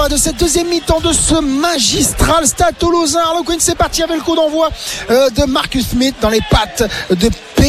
d'envoi de cette deuxième mi-temps de ce magistral Stade Toulousain. Harlequins, c'est parti avec le coup d'envoi de Marcus Smith dans les pattes de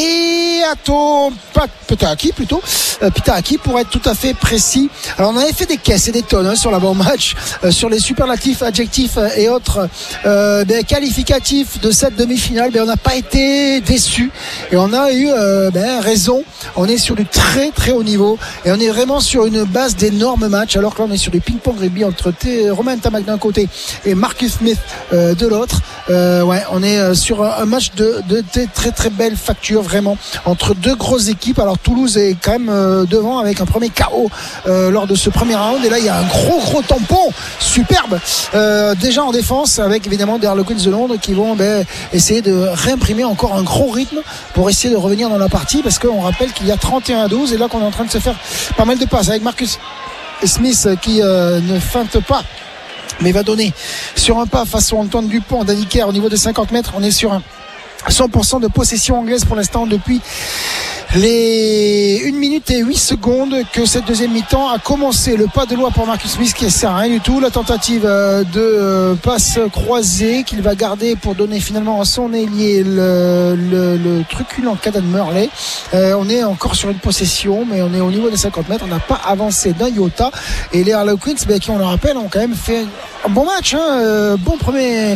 Pitahaki pour être tout à fait précis. Alors on avait fait des caisses et des tonnes sur l'avant-match, sur les superlatifs, adjectifs et autres qualificatifs de cette demi-finale. On n'a pas été déçus et on a eu raison. On est sur du très très haut niveau et on est vraiment sur une base d'énormes matchs, alors que là on est sur du ping-pong rugby entre Romain Tamac d'un côté et Marcus Smith de l'autre. On est sur un match de très très belle facture vraiment entre deux grosses équipes. Alors Toulouse est quand même devant avec un premier KO lors de ce premier round, et là il y a un gros tampon superbe déjà en défense, avec évidemment des Harlequins de Londres qui vont essayer de réimprimer encore un gros rythme pour essayer de revenir dans la partie, parce qu'on rappelle qu'il y a 31-12 et là qu'on est en train de se faire pas mal de passes avec Marcus Smith qui ne feinte pas mais va donner sur un pas face à Antoine Dupont d'Aniker au niveau des 50 mètres. On est sur un 100% de possession anglaise pour l'instant depuis les 1 minute et 8 secondes que cette deuxième mi-temps a commencé. Le pas de loi pour Marcus Smith qui ne sert à rien du tout. La tentative de passe croisée qu'il va garder pour donner finalement à son ailier le truculent Caden Murley. On est encore sur une possession, mais on est au niveau des 50 mètres. On n'a pas avancé d'un iota. Et les Harlequins, qui on le rappelle, ont quand même fait un bon match, bon premier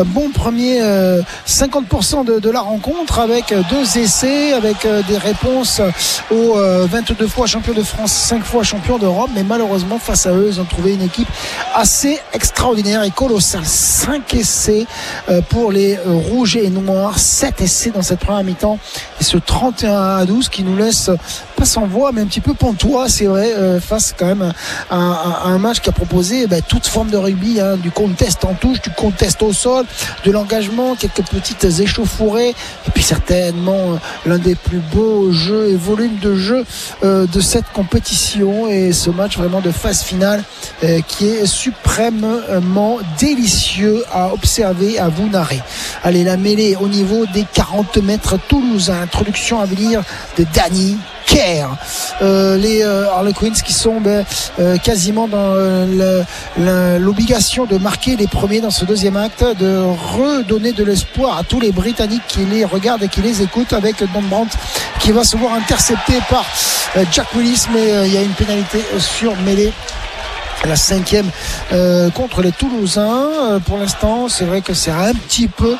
50% de la rencontre, avec 2 essais, avec des réponses aux 22 fois champion de France, 5 fois champion d'Europe. Mais malheureusement, face à eux, ils ont trouvé une équipe assez extraordinaire et colossale. 5 essais pour les rouges et noirs, 7 essais dans cette première mi-temps, et ce 31-12 qui nous laisse pas sans voix mais un petit peu pantois, c'est vrai, face quand même à un match qui a proposé toute forme de rugby, du contest en touche, du contest au sol, de l'engagement, quelques petites échauffourées, et puis certainement l'un des plus beaux jeux et volumes de jeu de cette compétition, et ce match vraiment de phase finale qui est suprêmement délicieux à observer, à vous narrer. Allez, la mêlée au niveau des 40 mètres toulousains, introduction à venir de Danny Kerr. Les Harlequins qui sont quasiment dans l'obligation de marquer les premiers dans ce deuxième acte, de redonner de l'espoir à tous les Britanniques qui les regardent et qui les écoutent, avec Don Brandt qui va se voir intercepté par Jack Willis, mais il y a une pénalité sur mêlée, la 5e contre les Toulousains. Pour l'instant, c'est vrai que c'est un petit peu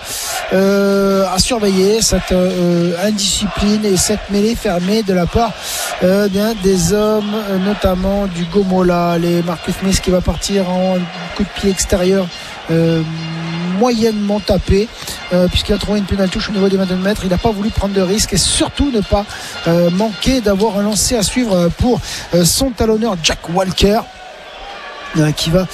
à surveiller, cette indiscipline et cette mêlée fermée de la part des hommes, notamment du Gomola. Les Marcus Smith qui va partir en coup de pied extérieur moyennement tapé, puisqu'il a trouvé une pénale touche au niveau des 22 mètres. Il n'a pas voulu prendre de risque et surtout ne pas manquer d'avoir un lancer à suivre pour son talonneur Jack Walker, qui va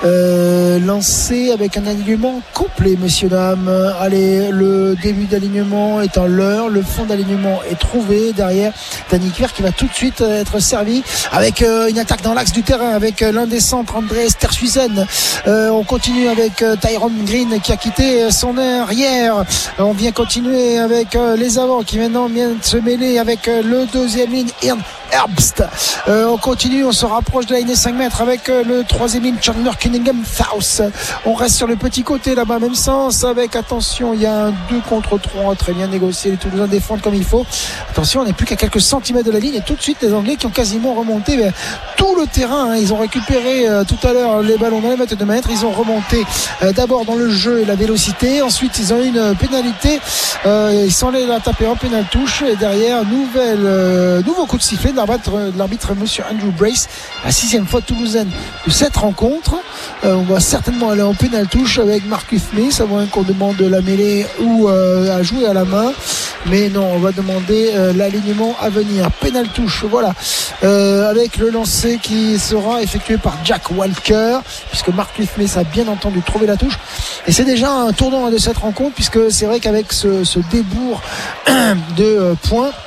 lancer avec un alignement complet, messieurs dames. Allez, le début d'alignement est en l'heure, le fond d'alignement est trouvé. Derrière, Danny Kerr qui va tout de suite être servi avec une attaque dans l'axe du terrain avec l'un des centres, André Stersuizen. On continue avec Tyrone Green qui a quitté son arrière. On vient continuer avec les avants qui maintenant viennent se mêler avec le deuxième ligne, Herbst. On continue, on se rapproche de la ligne des 5 mètres avec le troisième ligne, Chandler Cunningham Faust. On reste sur le petit côté là-bas, même sens, avec, attention, il y a un 2 contre 3, très bien négocié, les Toulousains défendent comme il faut. Attention, on n'est plus qu'à quelques centimètres de la ligne, et tout de suite les Anglais qui ont quasiment remonté tout le terrain, Ils ont récupéré tout à l'heure les ballons dans les 22 mètres, ils ont remonté d'abord dans le jeu et la vélocité, ensuite ils ont eu une pénalité, ils sont allés la taper en pénal touche, et derrière nouveau coup de sifflet de l'arbitre monsieur Andrew Brace, la 6e fois toulousaine de cette rencontre. On va certainement aller en pénal touche avec Marcus Smith, à moins qu'on demande la mêlée ou à jouer à la main, mais non, on va demander l'alignement à venir. Pénal touche, voilà, avec le lancer qui sera effectué par Jack Walker, puisque Marcus Smith a bien entendu trouver la touche, et c'est déjà un tournant de cette rencontre, puisque c'est vrai qu'avec ce débours de points,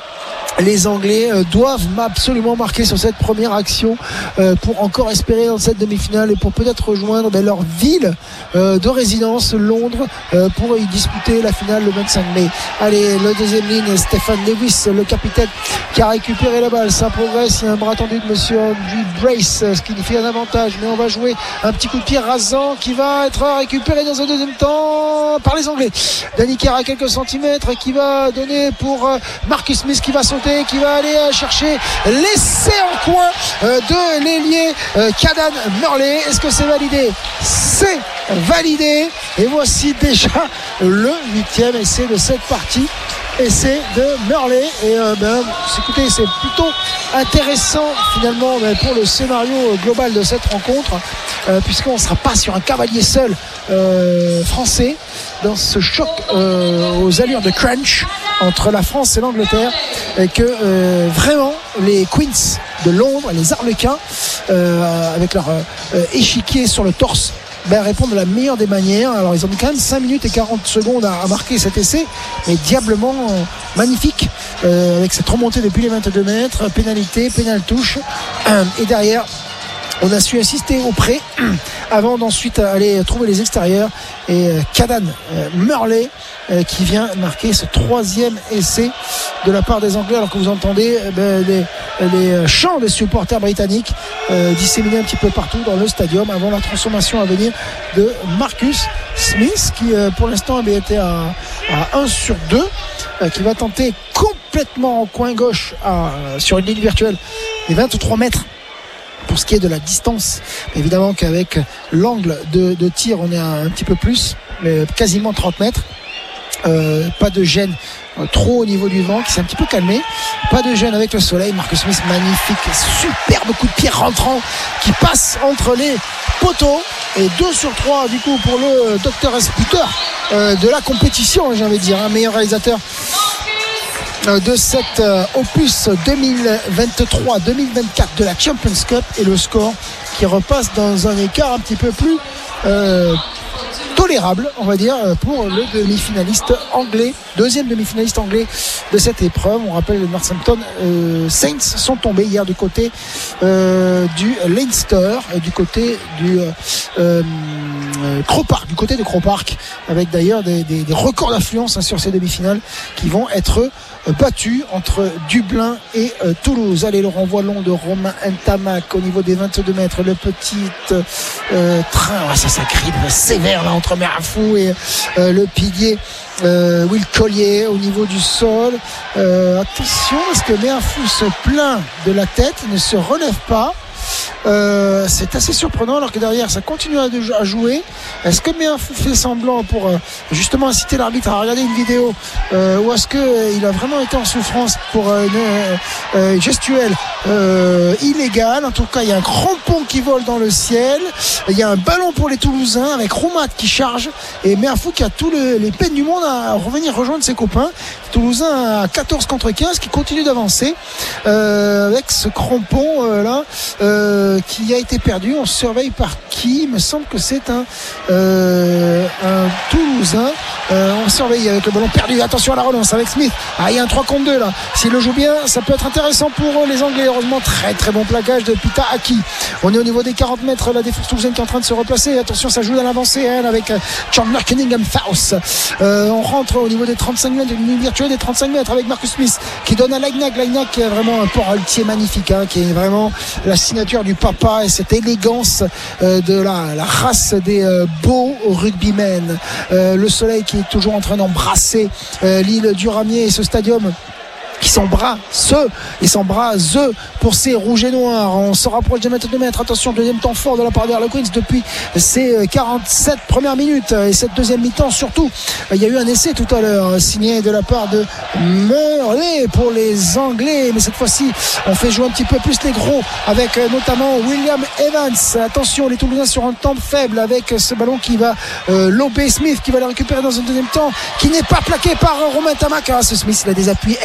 les Anglais doivent absolument marquer sur cette première action pour encore espérer dans cette demi-finale et pour peut-être rejoindre leur ville de résidence, Londres, pour y disputer la finale le 25 mai. Allez, le deuxième ligne, Stephen Lewis, le capitaine, qui a récupéré la balle. Ça progresse, il y a un bras tendu de monsieur Andrew Brace, ce qui fait un avantage, mais on va jouer un petit coup de pied rasant qui va être récupéré dans un deuxième temps par les Anglais. Danny Kerr à quelques centimètres, qui va donner pour Marcus Smith, qui va sauter, qui va aller chercher l'essai en coin de l'ailier Cadan Murley. Est-ce que c'est validé? C'est validé, et voici déjà le 8e essai de cette partie. Essai de Murley, et écoutez, c'est plutôt intéressant finalement pour le scénario global de cette rencontre, puisqu'on ne sera pas sur un cavalier seul français dans ce choc aux allures de crunch entre la France et l'Angleterre, et que vraiment les Queens de Londres, les Arlequins, avec leur échiquier sur le torse, répondent de la meilleure des manières. Alors ils ont mis quand même 5 minutes et 40 secondes à marquer cet essai, mais diablement magnifique, avec cette remontée depuis les 22 mètres, pénalité, pénal touche, et derrière on a su insister au pré avant d'ensuite aller trouver les extérieurs, et Cadan Murley qui vient marquer ce 3e essai de la part des Anglais, alors que vous entendez les chants des supporters britanniques disséminés un petit peu partout dans le stadium avant la transformation à venir de Marcus Smith, qui pour l'instant avait été à 1 sur 2, qui va tenter complètement en coin gauche sur une ligne virtuelle des 23 mètres pour ce qui est de la distance. Mais évidemment qu'avec l'angle de tir on est un petit peu plus, mais quasiment 30 mètres. Pas de gêne trop au niveau du vent, qui s'est un petit peu calmé, pas de gêne avec le soleil. Marcus Smith, magnifique, superbe coup de pied rentrant qui passe entre les poteaux, et 2 sur 3 du coup pour le Dr Esputer de la compétition, j'ai envie de dire, meilleur réalisateur de cet opus 2023-2024 de la Champions Cup, et le score qui repasse dans un écart un petit peu plus tolérable, on va dire, pour le demi-finaliste anglais, deuxième demi-finaliste anglais de cette épreuve. On rappelle, les Northampton Saints sont tombés hier du côté du Leinster, du côté du Croke Park, du côté de Croke Park, avec d'ailleurs des records d'affluence sur ces demi-finales qui vont être battus entre Dublin et Toulouse. Allez, le renvoi long de Romain Ntamak au niveau des 22 mètres, le petit train, ça grippe sévère là entre Merafou et le pilier Will Collier au niveau du sol. Attention, parce que Merafou se plaint de la tête, ne se relève pas. C'est assez surprenant, alors que derrière ça continue à jouer. Est-ce que Merafou fait semblant pour justement inciter l'arbitre à regarder une vidéo, ou est-ce qu'il a vraiment été en souffrance pour une gestuelle illégale? En tout cas, il y a un crampon qui vole dans le ciel, il y a un ballon pour les Toulousains avec Roumat qui charge, et Merafou qui a tous les peines du monde à revenir rejoindre ses copains. Toulousain à 14 contre 15 qui continue d'avancer avec ce crampon là qui a été perdu. On surveille par qui? Il me semble que c'est un Toulousain. On surveille avec le ballon perdu. Attention à la relance avec Smith. Il y a un 3 contre 2 là. S'il le joue bien, ça peut être intéressant pour les Anglais. Heureusement, très très bon plaquage de Pita Aki. On est au niveau des 40 mètres. La défense toulousaine qui est en train de se replacer. Attention, ça joue dans l'avancée avec Chandler Cunningham Faust. On rentre au niveau des 35 mètres, une ligne virtuelle des 35 mètres avec Marcus Smith qui donne à Lagnac. Lagnac qui est vraiment un portier magnifique, qui est vraiment la signature du papa, et cette élégance de la race des beaux rugbymen. Le soleil qui est toujours en train d'embrasser l'île du Ramier et ce stadium qui s'embrasse pour ces rouges et noirs. On se rapproche des mètres de mètre. Attention, deuxième temps fort de la part des Harlequins depuis ces 47 premières minutes, et cette deuxième mi-temps surtout. Il y a eu un essai tout à l'heure signé de la part de Murley pour les Anglais, mais cette fois-ci on fait jouer un petit peu plus les gros avec notamment William Evans. Attention, les Toulousains sur un temps faible avec ce ballon qui va lober Smith, qui va le récupérer dans un deuxième temps, qui n'est pas plaqué par Romain Ntamak. Ce Smith, il a des appuis extraordinaires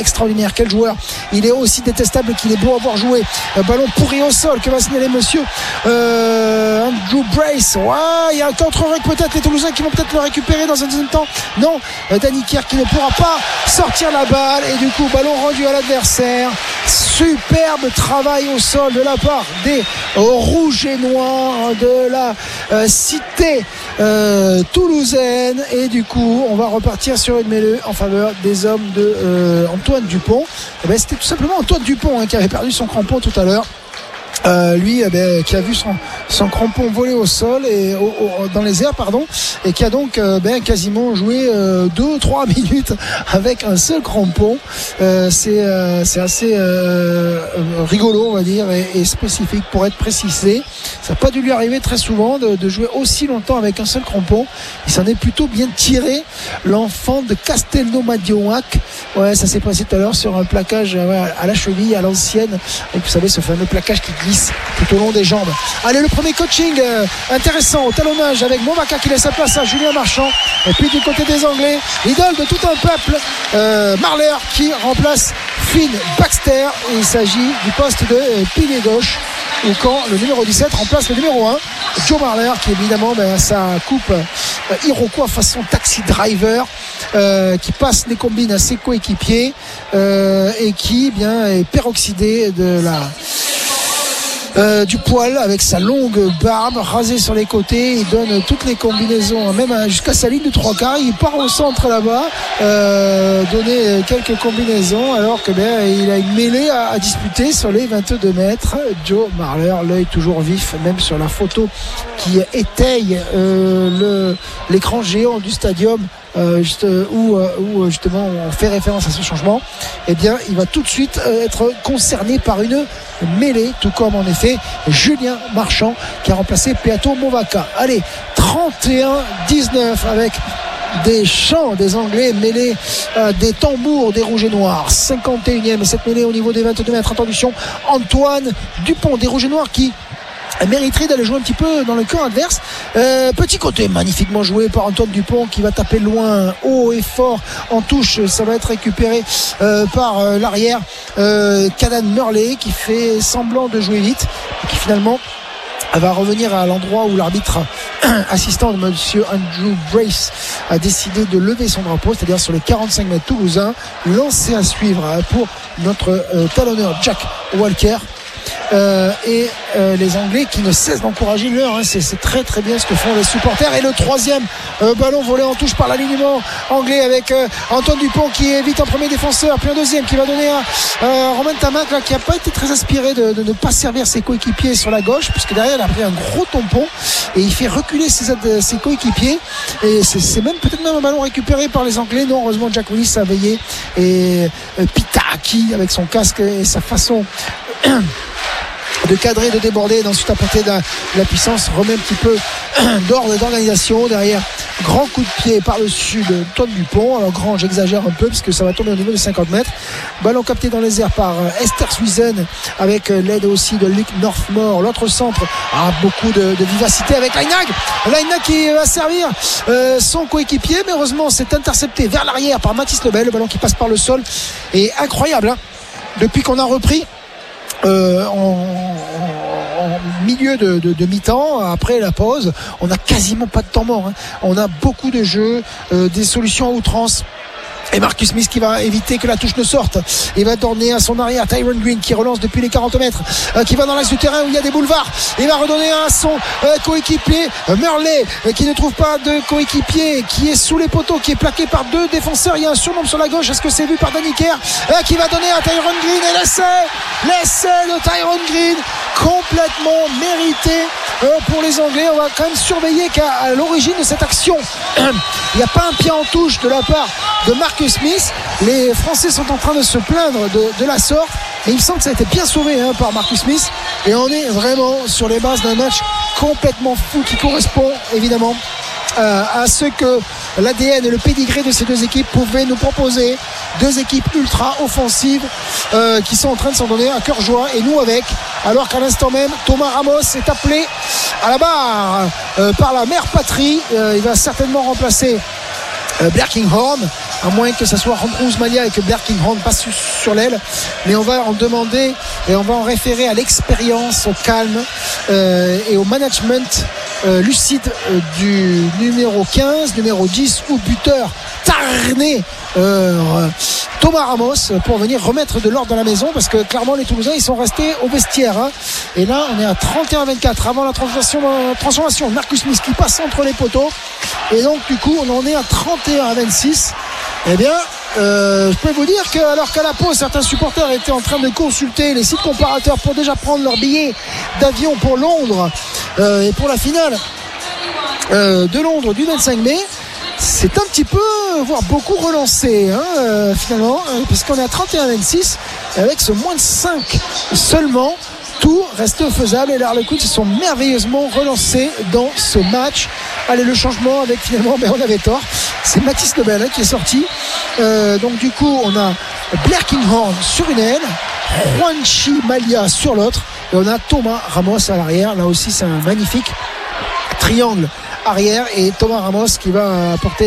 dernière. Quel joueur, il est aussi détestable qu'il est beau à voir jouer. Ballon pourri au sol, que va signaler monsieur Andrew Brace. Il y a un contre-rec peut-être, les Toulousains qui vont peut-être le récupérer dans un deuxième temps. Non, Danny Kerr qui ne pourra pas sortir la balle, et du coup ballon rendu à l'adversaire. Superbe travail au sol de la part des rouges et noirs de la cité toulousaine, et du coup on va repartir sur une mêlée en faveur des hommes de Antoine Dupont. C'était tout simplement Antoine Dupont qui avait perdu son crampon tout à l'heure. Lui qui a vu son crampon voler au sol et dans les airs, et qui a donc quasiment joué 2-3 minutes avec un seul crampon. C'est assez rigolo, on va dire, et spécifique pour être précisé. Ça n'a pas dû lui arriver très souvent de jouer aussi longtemps avec un seul crampon. Il s'en est plutôt bien tiré, l'enfant de Castelnau-Madioac. Ça s'est passé tout à l'heure sur un plaquage à la cheville, à l'ancienne, et vous savez, ce fameux plaquage qui glisse tout au long des jambes. Allez, le premier coaching intéressant au talonnage avec Movaka qui laisse sa place à Julien Marchand, et puis du côté des Anglais, l'idole de tout un peuple, Marler qui remplace Finn Baxter. Il s'agit du poste de pilier gauche, ou quand le numéro 17 remplace le numéro 1, Joe Marler, qui évidemment sa coupe Iroquois façon taxi driver, qui passe les combines à ses coéquipiers, et qui est peroxydé de du poil avec sa longue barbe rasée sur les côtés. Il donne toutes les combinaisons, même jusqu'à sa ligne de 3/4. Il part au centre là-bas, donner quelques combinaisons, alors que il a une mêlée à disputer sur les 22 mètres. Joe Marler, l'œil toujours vif, même sur la photo qui étaye l'écran géant du stadium, où justement on fait référence à ce changement. Il va tout de suite être concerné par une mêlée, tout comme en effet Julien Marchand qui a remplacé Peato Movaka. Allez, 31-19 avec des chants des Anglais mêlés des tambours des Rouges et Noirs. 51e, et cette mêlée au niveau des 22 mètres. Attention, Antoine Dupont des Rouges et Noirs qui mériterait d'aller jouer un petit peu dans le camp adverse. Petit côté magnifiquement joué par Antoine Dupont qui va taper loin, haut et fort en touche. Ça va être récupéré par l'arrière Cadan Murley qui fait semblant de jouer vite et qui finalement va revenir à l'endroit où l'arbitre assistant de monsieur Andrew Brace a décidé de lever son drapeau, c'est-à-dire sur les 45 mètres toulousains. Lancé à suivre pour notre talonneur Jack Walker. Et les Anglais qui ne cessent d'encourager leur, c'est très très bien ce que font les supporters. Et le troisième ballon volé en touche par l'alignement anglais avec Antoine Dupont qui évite un premier défenseur, puis un deuxième qui va donner à Romain Tamac qui n'a pas été très inspiré de ne pas servir ses coéquipiers sur la gauche, puisque derrière il a pris un gros tampon et il fait reculer ses coéquipiers, et c'est peut-être même un ballon récupéré par les Anglais. Non, heureusement Jack Willis a veillé, et Pitaki avec son casque et sa façon de cadrer, de déborder, d'ensuite apporter de la puissance, remet un petit peu d'ordre, d'organisation derrière. Grand coup de pied par-dessus de Antoine Dupont. Alors grand, j'exagère un peu puisque ça va tomber au niveau de 50 mètres. Ballon capté dans les airs par Esther Suizen avec l'aide aussi de Luc Northmore. L'autre centre a beaucoup de vivacité avec Lainag qui va servir son coéquipier, mais heureusement c'est intercepté vers l'arrière par Mathis Lebel. Le ballon qui passe par le sol est incroyable, depuis qu'on a repris en milieu de mi-temps, après la pause, on n'a quasiment pas de temps mort, on a beaucoup de jeux, des solutions à outrance. Et Marcus Smith qui va éviter que la touche ne sorte. Il va donner à son arrière Tyrone Green qui relance depuis les 40 mètres, qui va dans l'axe du terrain où il y a des boulevards. Il va redonner à son coéquipier Murley qui ne trouve pas de coéquipier, qui est sous les poteaux, qui est plaqué par deux défenseurs. Il y a un surnombre sur la gauche. Est-ce que c'est vu par Danny Kerr qui va donner à Tyrone Green, et l'essai de Tyrone Green complètement mérité pour les Anglais. On va quand même surveiller qu'à l'origine de cette action il n'y a pas un pied en touche de la part de Marcus Smith. Les Français sont en train de se plaindre de la sorte, et il me semble que ça a été bien sauvé par Marcus Smith, et on est vraiment sur les bases d'un match complètement fou qui correspond évidemment à ce que l'ADN et le pédigré de ces deux équipes pouvaient nous proposer. Deux équipes ultra offensives qui sont en train de s'en donner à cœur joie, et nous avec, alors qu'à l'instant même Thomas Ramos est appelé à la barre par la mère patrie. Il va certainement remplacer Blair Kinghorn, à moins que ce soit Andrew Ousmania et que Blair Kinghorn passe sur l'aile. Mais on va en demander et on va en référer à l'expérience, au calme et au management lucide du numéro 15, numéro 10 ou buteur Tarné Thomas Ramos pour venir remettre de l'ordre dans la maison, parce que clairement les Toulousains ils sont restés au vestiaire, hein. Et là on est à 31-24 avant la transformation. Marcus Smith qui passe entre les poteaux, et donc du coup on en est à 31-26. Eh bien je peux vous dire que alors qu'à la pause certains supporters étaient en train de consulter les sites comparateurs pour déjà prendre leur billet d'avion pour Londres et pour la finale de Londres du 25 mai, c'est un petit peu, voire beaucoup relancé, hein, finalement, puisqu'on est à 31-26 avec ce moins de 5 seulement. Tout reste faisable et les Harlequins se sont merveilleusement relancés dans ce match. Allez, le changement avec finalement, on avait tort, c'est Mathis Lebel, hein, qui est sorti. Donc du coup on a Blair Kinghorn sur une aile, Juanchi Malia sur l'autre, et on a Thomas Ramos à l'arrière. Là aussi c'est un magnifique triangle arrière, et Thomas Ramos qui va apporter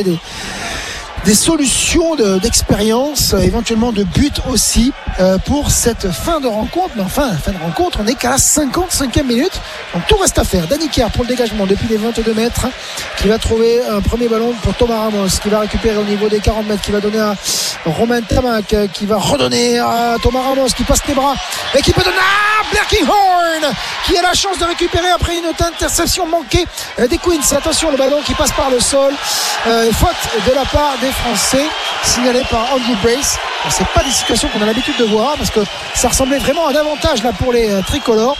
des solutions d'expérience, éventuellement de but aussi pour cette fin de rencontre. Mais enfin, fin de rencontre, on n'est qu'à la 55e minute, donc tout reste à faire. Danny Kerr pour le dégagement depuis les 22 mètres, qui va trouver un premier ballon pour Thomas Ramos, qui va récupérer au niveau des 40 mètres, qui va donner à Romain Tamac, qui va redonner à Thomas Ramos, qui passe les bras et qui peut donner à Blair Kinghorn, qui a la chance de récupérer après une interception manquée des Queens. Attention, le ballon qui passe par le sol, faute de la part des Français, signalé par Andrew Brace. C'est pas des situations qu'on a l'habitude de voir, parce que ça ressemblait vraiment à un avantage là pour les tricolores,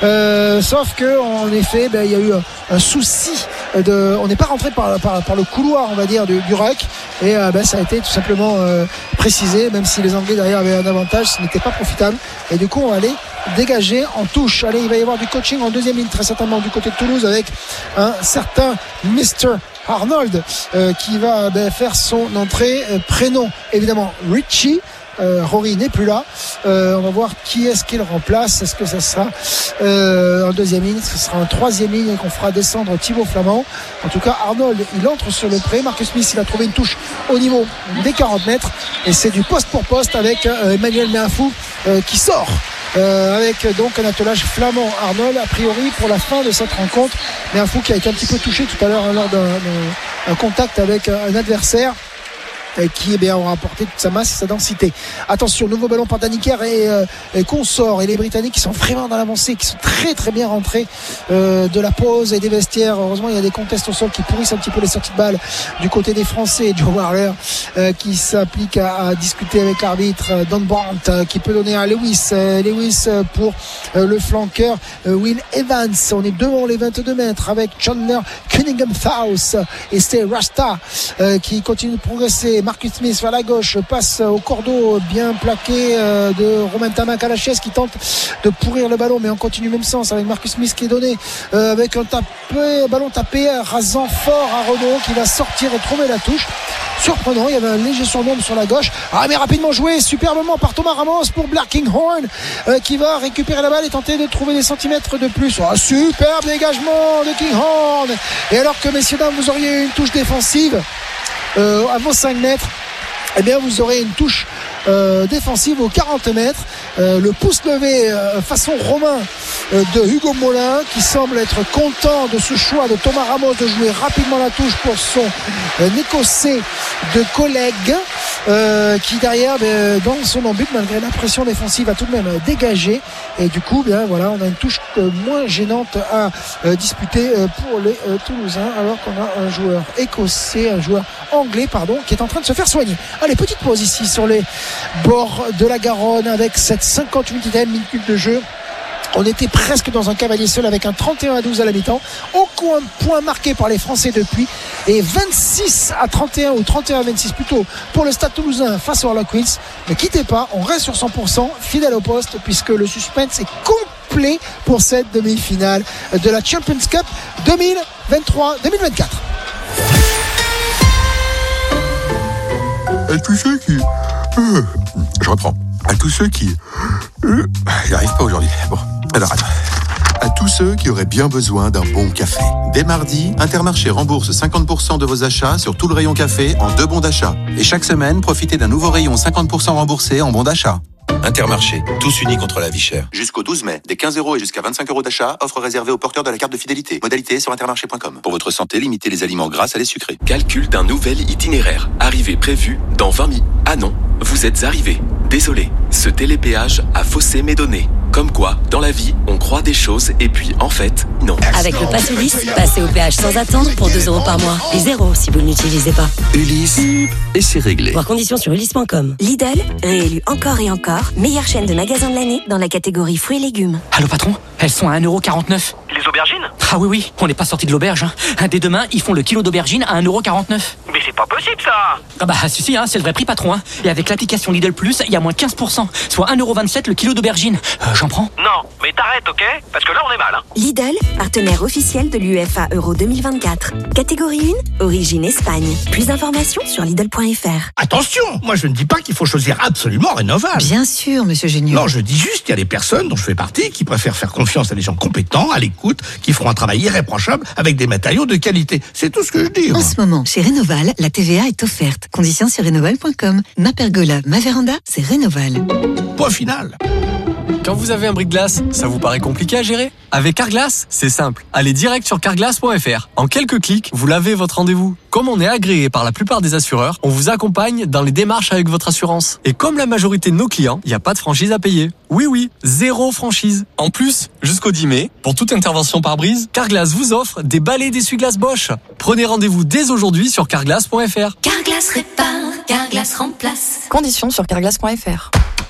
sauf que en effet il y a eu un souci on n'est pas rentré par le couloir, on va dire, du ruck, et ça a été tout simplement précisé, même si les Anglais derrière avaient un avantage, ce n'était pas profitable, et du coup on va aller dégager en touche. Allez, il va y avoir du coaching en deuxième ligne très certainement du côté de Toulouse, avec un certain Mr. Arnold qui va faire son entrée. Prénom évidemment Richie. Rory n'est plus là. On va voir qui est-ce qu'il remplace. Est-ce que ça sera en deuxième ligne, ce sera en troisième ligne, et qu'on fera descendre Thibaut Flamand. En tout cas, Arnold il entre sur le pré. Marcus Smith il a trouvé une touche au niveau des 40 mètres, et c'est du poste pour poste avec Emmanuel Méafou qui sort avec donc un attelage Flamand-Arnold a priori pour la fin de cette rencontre. Méafou qui a été un petit peu touché tout à l'heure lors d'un contact avec un adversaire, qui aura apporté toute sa masse et sa densité. Attention, nouveau ballon par Danny Kerr et consort, et les Britanniques qui sont vraiment dans l'avancée, qui sont très très bien rentrés de la pause et des vestiaires. Heureusement il y a des contests au sol qui pourrissent un petit peu les sorties de balles du côté des Français. Joe Warler qui s'applique à discuter avec l'arbitre. Don Brandt qui peut donner à Lewis pour le flanqueur Will Evans. On est devant les 22 mètres avec Chandler Cunningham-Faust et c'est Rasta qui continue de progresser. Marcus Smith vers la gauche, passe au cordeau bien plaqué de Romain Tamac à la chaise, qui tente de pourrir le ballon, mais on continue même sens avec Marcus Smith qui est donné avec un ballon tapé rasant fort à Renaud, qui va sortir et trouver la touche. Surprenant, il y avait un léger surnombre sur la gauche, mais rapidement joué superbement par Thomas Ramos pour Blair Kinghorn qui va récupérer la balle et tenter de trouver des centimètres de plus. Superbe dégagement de Kinghorn, et alors que messieurs dames vous auriez une touche défensive à vos 5 mètres, eh bien vous aurez une touche défensive aux 40 mètres. Le pouce levé façon Romain de Hugo Molin, qui semble être content de ce choix de Thomas Ramos de jouer rapidement la touche pour son écossais de collègue, qui derrière dans son embut, malgré la pression défensive, a tout de même dégagé, et du coup on a une touche moins gênante à disputer pour les Toulousains, alors qu'on a un joueur anglais qui est en train de se faire soigner. Allez, petite pause ici sur les bords de la Garonne avec cette 58e minute de jeu. On était presque dans un cavalier seul avec un 31-12 à la mi-temps. Aucun point marqué par les Français depuis. Et 26-31 ou 31-26 plutôt pour le Stade Toulousain face aux Harlequins. Ne quittez pas, on reste sur 100%, fidèle au poste, puisque le suspense est complet pour cette demi-finale de la Champions Cup 2023-2024. À tous ceux qui... je reprends. À tous ceux qui... J'y arrive pas aujourd'hui. Bon, alors attends. à tous ceux qui auraient bien besoin d'un bon café. Dès mardi, Intermarché rembourse 50% de vos achats sur tout le rayon café en 2 bons d'achat. Et chaque semaine, profitez d'un nouveau rayon 50% remboursé en bons d'achat. Intermarché, tous unis contre la vie chère. Jusqu'au 12 mai, des 15 € et jusqu'à 25 € d'achat, offre réservée aux porteurs de la carte de fidélité. Modalité sur intermarché.com. Pour votre santé, limitez les aliments gras à les sucrés. Calcul d'un nouvel itinéraire. Arrivée prévue dans 20 minutes. Ah non, vous êtes arrivé. Désolé, ce télépéage a faussé mes données. Comme quoi, dans la vie, on croit des choses et puis, en fait, non. Avec le Pass Ulysse, passez au péage sans attendre pour 2 € par mois. Et 0 si vous ne l'utilisez pas. Ulysse, et c'est réglé. Voir conditions sur ulysse.com. Lidl, réélu encore et encore, meilleure chaîne de magasins de l'année dans la catégorie fruits et légumes. Allô patron, elles sont à 1,49 €. Les aubergines ? Ah oui, on n'est pas sorti de l'auberge. Dès demain, ils font le kilo d'aubergines à 1,49 €. Mais c'est pas possible ça. Ah bah si, c'est le vrai prix patron. Et avec l'application Lidl Plus, il y a moins 15%, soit 1,27 € le kilo d'aubergines. J'en prends. Non, mais t'arrêtes, ok ? Parce que là, on est mal, hein. Lidl, partenaire officiel de l'UEFA Euro 2024. Catégorie 1, origine Espagne. Plus d'informations sur Lidl.fr. Attention, moi je ne dis pas qu'il faut choisir absolument Rénoval. Bien sûr, monsieur Géniaux. Non, je dis juste qu'il y a des personnes dont je fais partie qui préfèrent faire confiance à des gens compétents, à l'écoute, qui feront un travail irréprochable avec des matériaux de qualité. C'est tout ce que je dis. En ce moment, chez Rénoval, la TVA est offerte. Conditions sur Rénoval.com. Ma pergola, ma véranda, c'est Rénoval. Point final. Quand vous avez un bris-de-glace, ça vous paraît compliqué à gérer ? Avec Carglass, c'est simple. Allez direct sur carglass.fr. En quelques clics, vous l'avez votre rendez-vous. Comme on est agréé par la plupart des assureurs, on vous accompagne dans les démarches avec votre assurance. Et comme la majorité de nos clients, il n'y a pas de franchise à payer. Oui, 0 franchise. En plus, jusqu'au 10 mai, pour toute intervention par brise, Carglass vous offre des balais d'essuie-glace Bosch. Prenez rendez-vous dès aujourd'hui sur carglass.fr. Carglass répare, Carglass remplace. Conditions sur carglass.fr.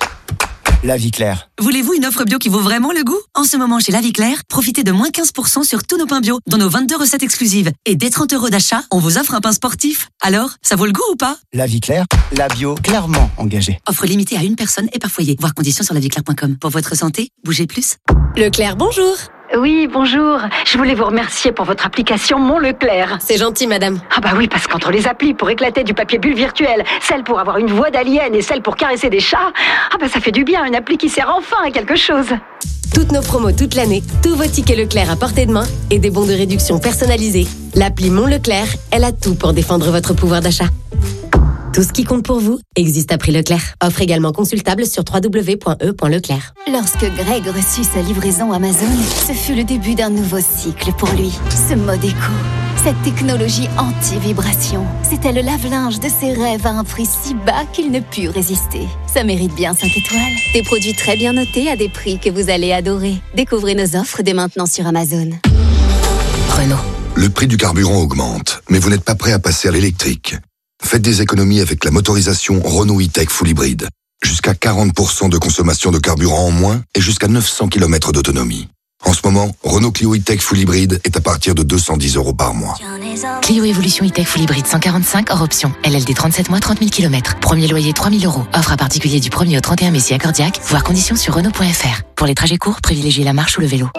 La Vie Claire. Voulez-vous une offre bio qui vaut vraiment le goût ? En ce moment, chez La Vie Claire, profitez de moins 15% sur tous nos pains bio, dans nos 22 recettes exclusives. Et dès 30 € d'achat, on vous offre un pain sportif. Alors, ça vaut le goût ou pas ? La Vie Claire, la bio clairement engagée. Offre limitée à une personne et par foyer. Voir conditions sur laviclaire.com. Pour votre santé, bougez plus. Leclerc, bonjour. Oui, bonjour. Je voulais vous remercier pour votre application Mon Leclerc. C'est gentil, madame. Ah bah oui, parce qu'entre les applis pour éclater du papier bulle virtuel, celle pour avoir une voix d'alien et celle pour caresser des chats, ah bah ça fait du bien, une appli qui sert enfin à quelque chose. Toutes nos promos toute l'année, tous vos tickets Leclerc à portée de main et des bons de réduction personnalisés. L'appli Mon Leclerc, elle a tout pour défendre votre pouvoir d'achat. Tout ce qui compte pour vous existe à prix Leclerc. Offre également consultable sur www.e.leclerc. Lorsque Greg reçut sa livraison Amazon, ce fut le début d'un nouveau cycle pour lui. Ce mode éco, cette technologie anti-vibration, c'était le lave-linge de ses rêves à un prix si bas qu'il ne put résister. Ça mérite bien 5 étoiles. Des produits très bien notés à des prix que vous allez adorer. Découvrez nos offres dès maintenant sur Amazon. Renault. Le prix du carburant augmente, mais vous n'êtes pas prêt à passer à l'électrique. Faites des économies avec la motorisation Renault E-Tech Full Hybrid. Jusqu'à 40% de consommation de carburant en moins et jusqu'à 900 km d'autonomie. En ce moment, Renault Clio E-Tech Full Hybrid est à partir de 210 € par mois. Clio Evolution E-Tech Full Hybrid 145 hors option. LLD 37 mois, 30 000 km. Premier loyer 3 000 €. Offre à particulier du 1er au 31 mai si accordiaque. Voir conditions sur Renault.fr. Pour les trajets courts, privilégiez la marche ou le vélo.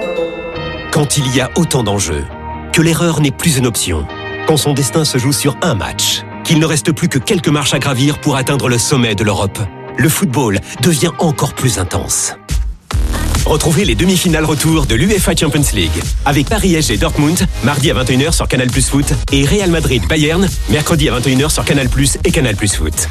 Quand il y a autant d'enjeux, que l'erreur n'est plus une option, quand son destin se joue sur un match, qu'il ne reste plus que quelques marches à gravir pour atteindre le sommet de l'Europe, le football devient encore plus intense. Retrouvez les demi-finales retour de l'UEFA Champions League avec Paris SG Dortmund, mardi à 21 h sur Canal+ Foot et Real Madrid Bayern, mercredi à 21 h sur Canal+ et Canal+ Foot.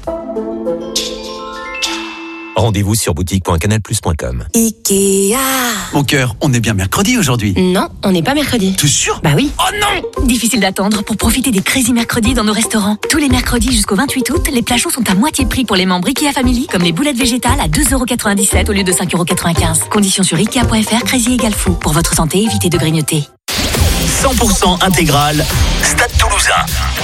Rendez-vous sur boutique.canalplus.com. Ikea. Mon cœur, on est bien mercredi aujourd'hui. Non, on n'est pas mercredi. T'es sûr ? Bah oui. Oh non ! Difficile d'attendre pour profiter des Crazy Mercredis dans nos restaurants. Tous les mercredis jusqu'au 28 août, les plats chauds sont à moitié prix pour les membres Ikea Family, comme les boulettes végétales à 2,97 € au lieu de 5,95 €. Conditions sur Ikea.fr, Crazy égale fou. Pour votre santé, évitez de grignoter. 100% intégral, Stade Toulousain.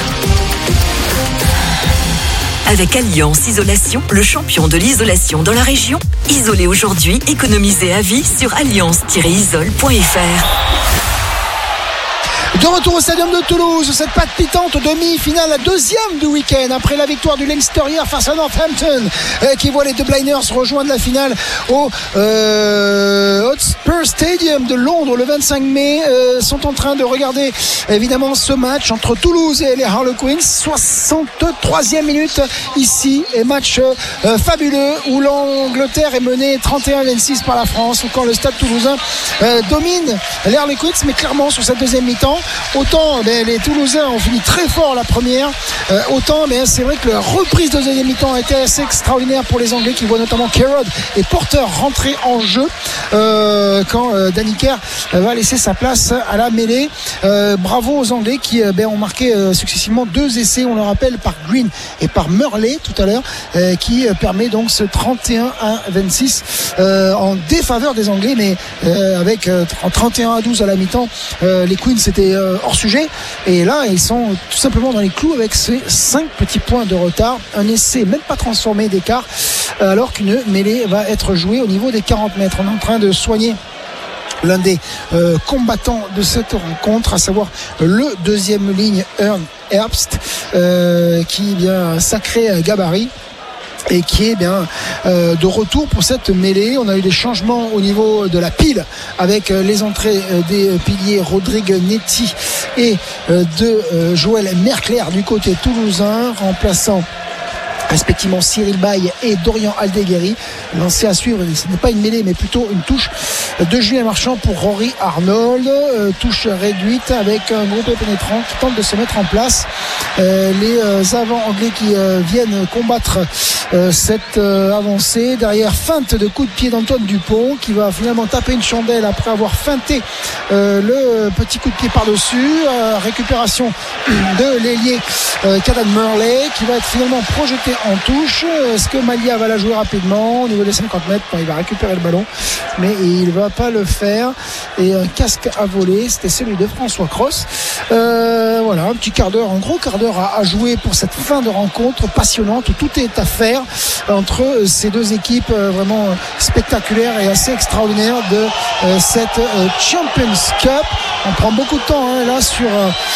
Avec Alliance Isolation, le champion de l'isolation dans la région. Isolez aujourd'hui, économisez à vie sur alliance-isole.fr. De retour au stadium de Toulouse, cette palpitante demi-finale, la deuxième du week-end, après la victoire du Leinster hier face à Northampton, qui voit les deux Blinders rejoindre la finale au Hotspur Stadium de Londres le 25 mai. Sont en train de regarder évidemment ce match entre Toulouse et les Harlequins. 63e minute ici, et match fabuleux où l'Angleterre est menée 31-26 par la France, ou quand le stade toulousain domine les Harlequins, mais clairement sur cette deuxième mi-temps, autant les Toulousains ont fini très fort la première, autant c'est vrai que la reprise de deuxième mi-temps a été assez extraordinaire pour les Anglais, qui voient notamment Kerrod et Porter rentrer en jeu quand Danny Kerr va laisser sa place à la mêlée. Bravo aux Anglais qui ont marqué successivement 2 essais, on le rappelle, par Green et par Murley tout à l'heure, qui permet donc ce 31-26 en défaveur des Anglais, mais avec en 31-12 à la mi-temps, les Queens étaient hors sujet, et là ils sont tout simplement dans les clous avec ces 5 petits points de retard, un essai même pas transformé d'écart, alors qu'une mêlée va être jouée au niveau des 40 mètres. On est en train de soigner l'un des combattants de cette rencontre, à savoir le deuxième ligne Ern Herbst, qui est bien sacré gabarit et qui est bien de retour pour cette mêlée. On a eu des changements au niveau de la pile avec les entrées des piliers Rodrigue Netti et de Joël Mercler du côté toulousain, remplaçant respectivement Cyril Baye et Dorian Aldeguerri. Lancé à suivre, ce n'est pas une mêlée mais plutôt une touche de Julien Marchand pour Rory Arnold, touche réduite avec un groupe pénétrant qui tente de se mettre en place. Les avants anglais qui viennent combattre cette avancée. Derrière, feinte de coup de pied d'Antoine Dupont, qui va finalement taper une chandelle après avoir feinté le petit coup de pied par-dessus. Récupération de l'ailier Cadan Murley, qui va être finalement projeté en touche. Est-ce que Malia va la jouer rapidement au niveau des 50 mètres? Non, il va récupérer le ballon, mais il va pas le faire, et un casque à voler, c'était celui de François Cross. Voilà, un petit quart d'heure, un gros quart d'heure à jouer pour cette fin de rencontre passionnante où tout est à faire entre ces deux équipes vraiment spectaculaires et assez extraordinaires de cette Champions Cup. On prend beaucoup de temps là sur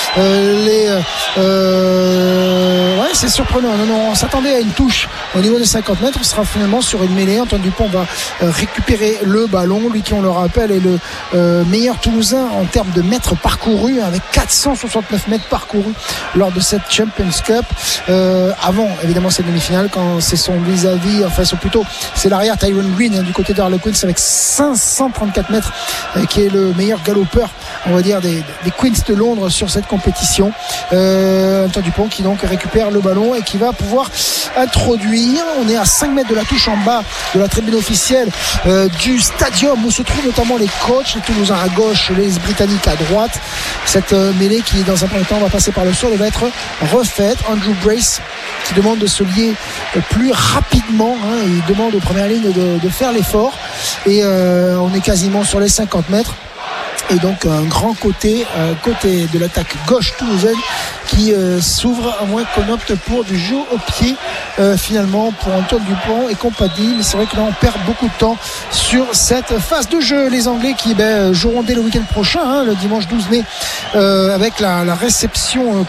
ouais, c'est surprenant. Non, on s'attendait à une touche au niveau des 50 mètres. On sera finalement sur une mêlée. Antoine Dupont va récupérer le ballon, lui qui, on le rappelle, est le meilleur Toulousain en termes de mètres parcourus, avec 469 mètres parcourus lors de cette Champions Cup. Avant évidemment cette demi-finale, quand c'est son vis-à-vis, enfin plutôt c'est l'arrière Tyrone Green du côté d'Harlequins avec 534 mètres, qui est le meilleur galopeur, on va dire, des Queens de Londres sur cette compétition. Antoine Dupont qui donc récupère le ballon et qui va pouvoir introduire. On est à 5 mètres de la touche en bas de la tribune officielle du stadium où se trouvent notamment les coachs, les Toulousains à gauche, les Britanniques à droite. Cette mêlée qui dans un premier temps va passer par le sol et va être refaite. Andrew Brace qui demande de se lier plus rapidement, il demande aux premières lignes de faire l'effort, et on est quasiment sur les 50 mètres. Et donc un grand côté de l'attaque gauche toulousaine qui s'ouvre, à moins qu'on opte pour du jeu au pied finalement pour Antoine Dupont et compagnie. Mais c'est vrai que là on perd beaucoup de temps sur cette phase de jeu. Les Anglais qui joueront dès le week-end prochain, le dimanche 12 mai, avec la réception,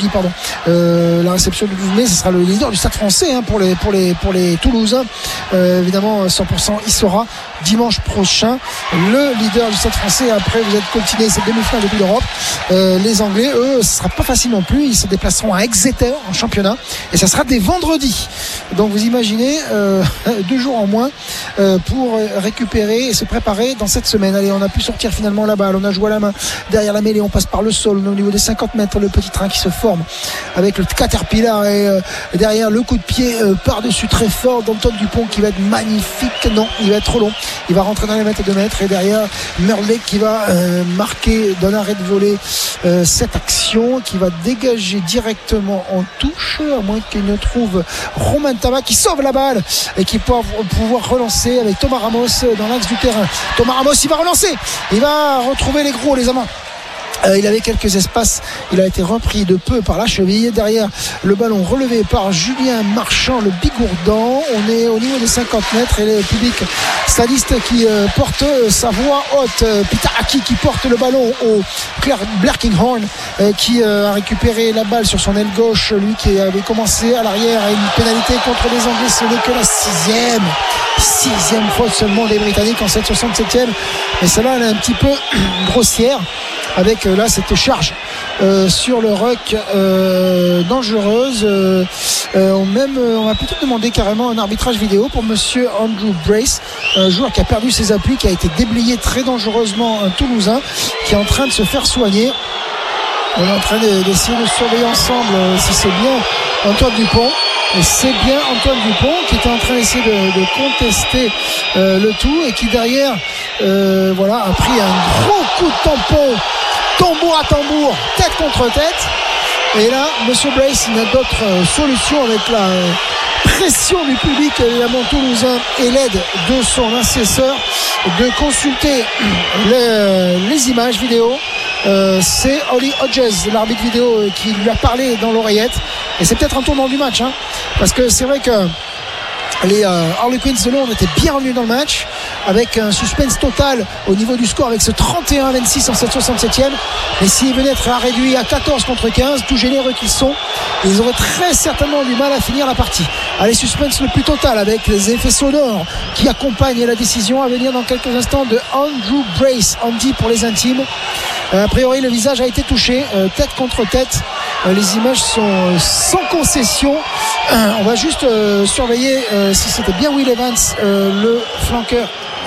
la réception du 12 mai, ce sera le leader du Stade Français pour les Toulousains. Évidemment 100% il sera dimanche prochain le leader du Stade Français. Après vous êtes continué cette demi-finale de Coupe d'Europe. Les Anglais, eux, ce sera pas facile non plus. Ils se déplaceront à Exeter en championnat, et ça sera dès vendredi. Donc vous imaginez 2 jours en moins pour récupérer et se préparer dans cette semaine. Allez, on a pu sortir finalement la balle, on a joué à la main derrière la mêlée, on passe par le sol au niveau des 50 mètres, le petit train qui se forme avec le Caterpillar, et derrière le coup de pied par-dessus très fort d'Antoine Dupont qui va être magnifique. Non, il va être trop long, il va rentrer dans les mètres de mètres, et derrière Murley qui va marquer d'un arrêt de volée cette action, qui va dégager directement en touche, à moins qu'il ne trouve Romain Tama qui sauve la balle et qui va pouvoir relancer avec Thomas Ramos dans l'axe du terrain. Thomas Ramos, il va relancer, il va retrouver les gros, les amants Il avait quelques espaces, il a été repris de peu par la cheville. Derrière, le ballon relevé par Julien Marchand, le bigourdan. On est au niveau des 50 mètres et le public sadiste qui porte sa voix haute. Peter Aki qui porte le ballon au Claire Blerkinghorn qui a récupéré la balle sur son aile gauche, lui qui avait commencé à l'arrière. Et une pénalité contre les Anglais, ce n'est que la sixième faute seulement des Britanniques en cette 67e, mais celle-là elle est un petit peu grossière avec là cette charge sur le ruck dangereuse. On va peut-être demander carrément un arbitrage vidéo pour monsieur Andrew Brace, un joueur qui a perdu ses appuis, qui a été déblayé très dangereusement, un Toulousain qui est en train de se faire soigner. On est en train d'essayer de surveiller ensemble si c'est bien Antoine Dupont. Et c'est bien Antoine Dupont qui était en train d'essayer de contester le tout et qui derrière a pris un gros coup de tampon, tambour à tambour, tête contre tête. Et là, monsieur Brace n'a d'autre solution avec la pression du public évidemment toulousain et l'aide de son assesseur de consulter les images vidéo. C'est Ollie Hodges, l'arbitre vidéo, qui lui a parlé dans l'oreillette, et c'est peut-être un tournant du match, parce que c'est vrai que les Harlequins de Londres étaient bien revenus dans le match avec un suspense total au niveau du score avec ce 31-26 en cette 67e, mais s'ils venaient être réduits à 14 contre 15, tout généreux qu'ils sont, ils auraient très certainement du mal à finir la partie. Allez, suspense le plus total avec les effets sonores qui accompagnent la décision à venir dans quelques instants de Andrew Brace, Andy pour les intimes. A priori le visage a été touché, tête contre tête. Les images sont sans concession. On va juste surveiller si c'était bien Will Evans, le flanqueur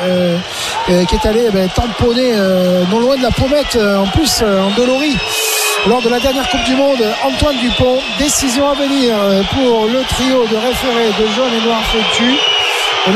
qui est allé tamponner non loin de la pommette, en plus endolori lors de la dernière Coupe du Monde. Antoine Dupont, décision à venir pour le trio de référés de jaune et noir foutu. Le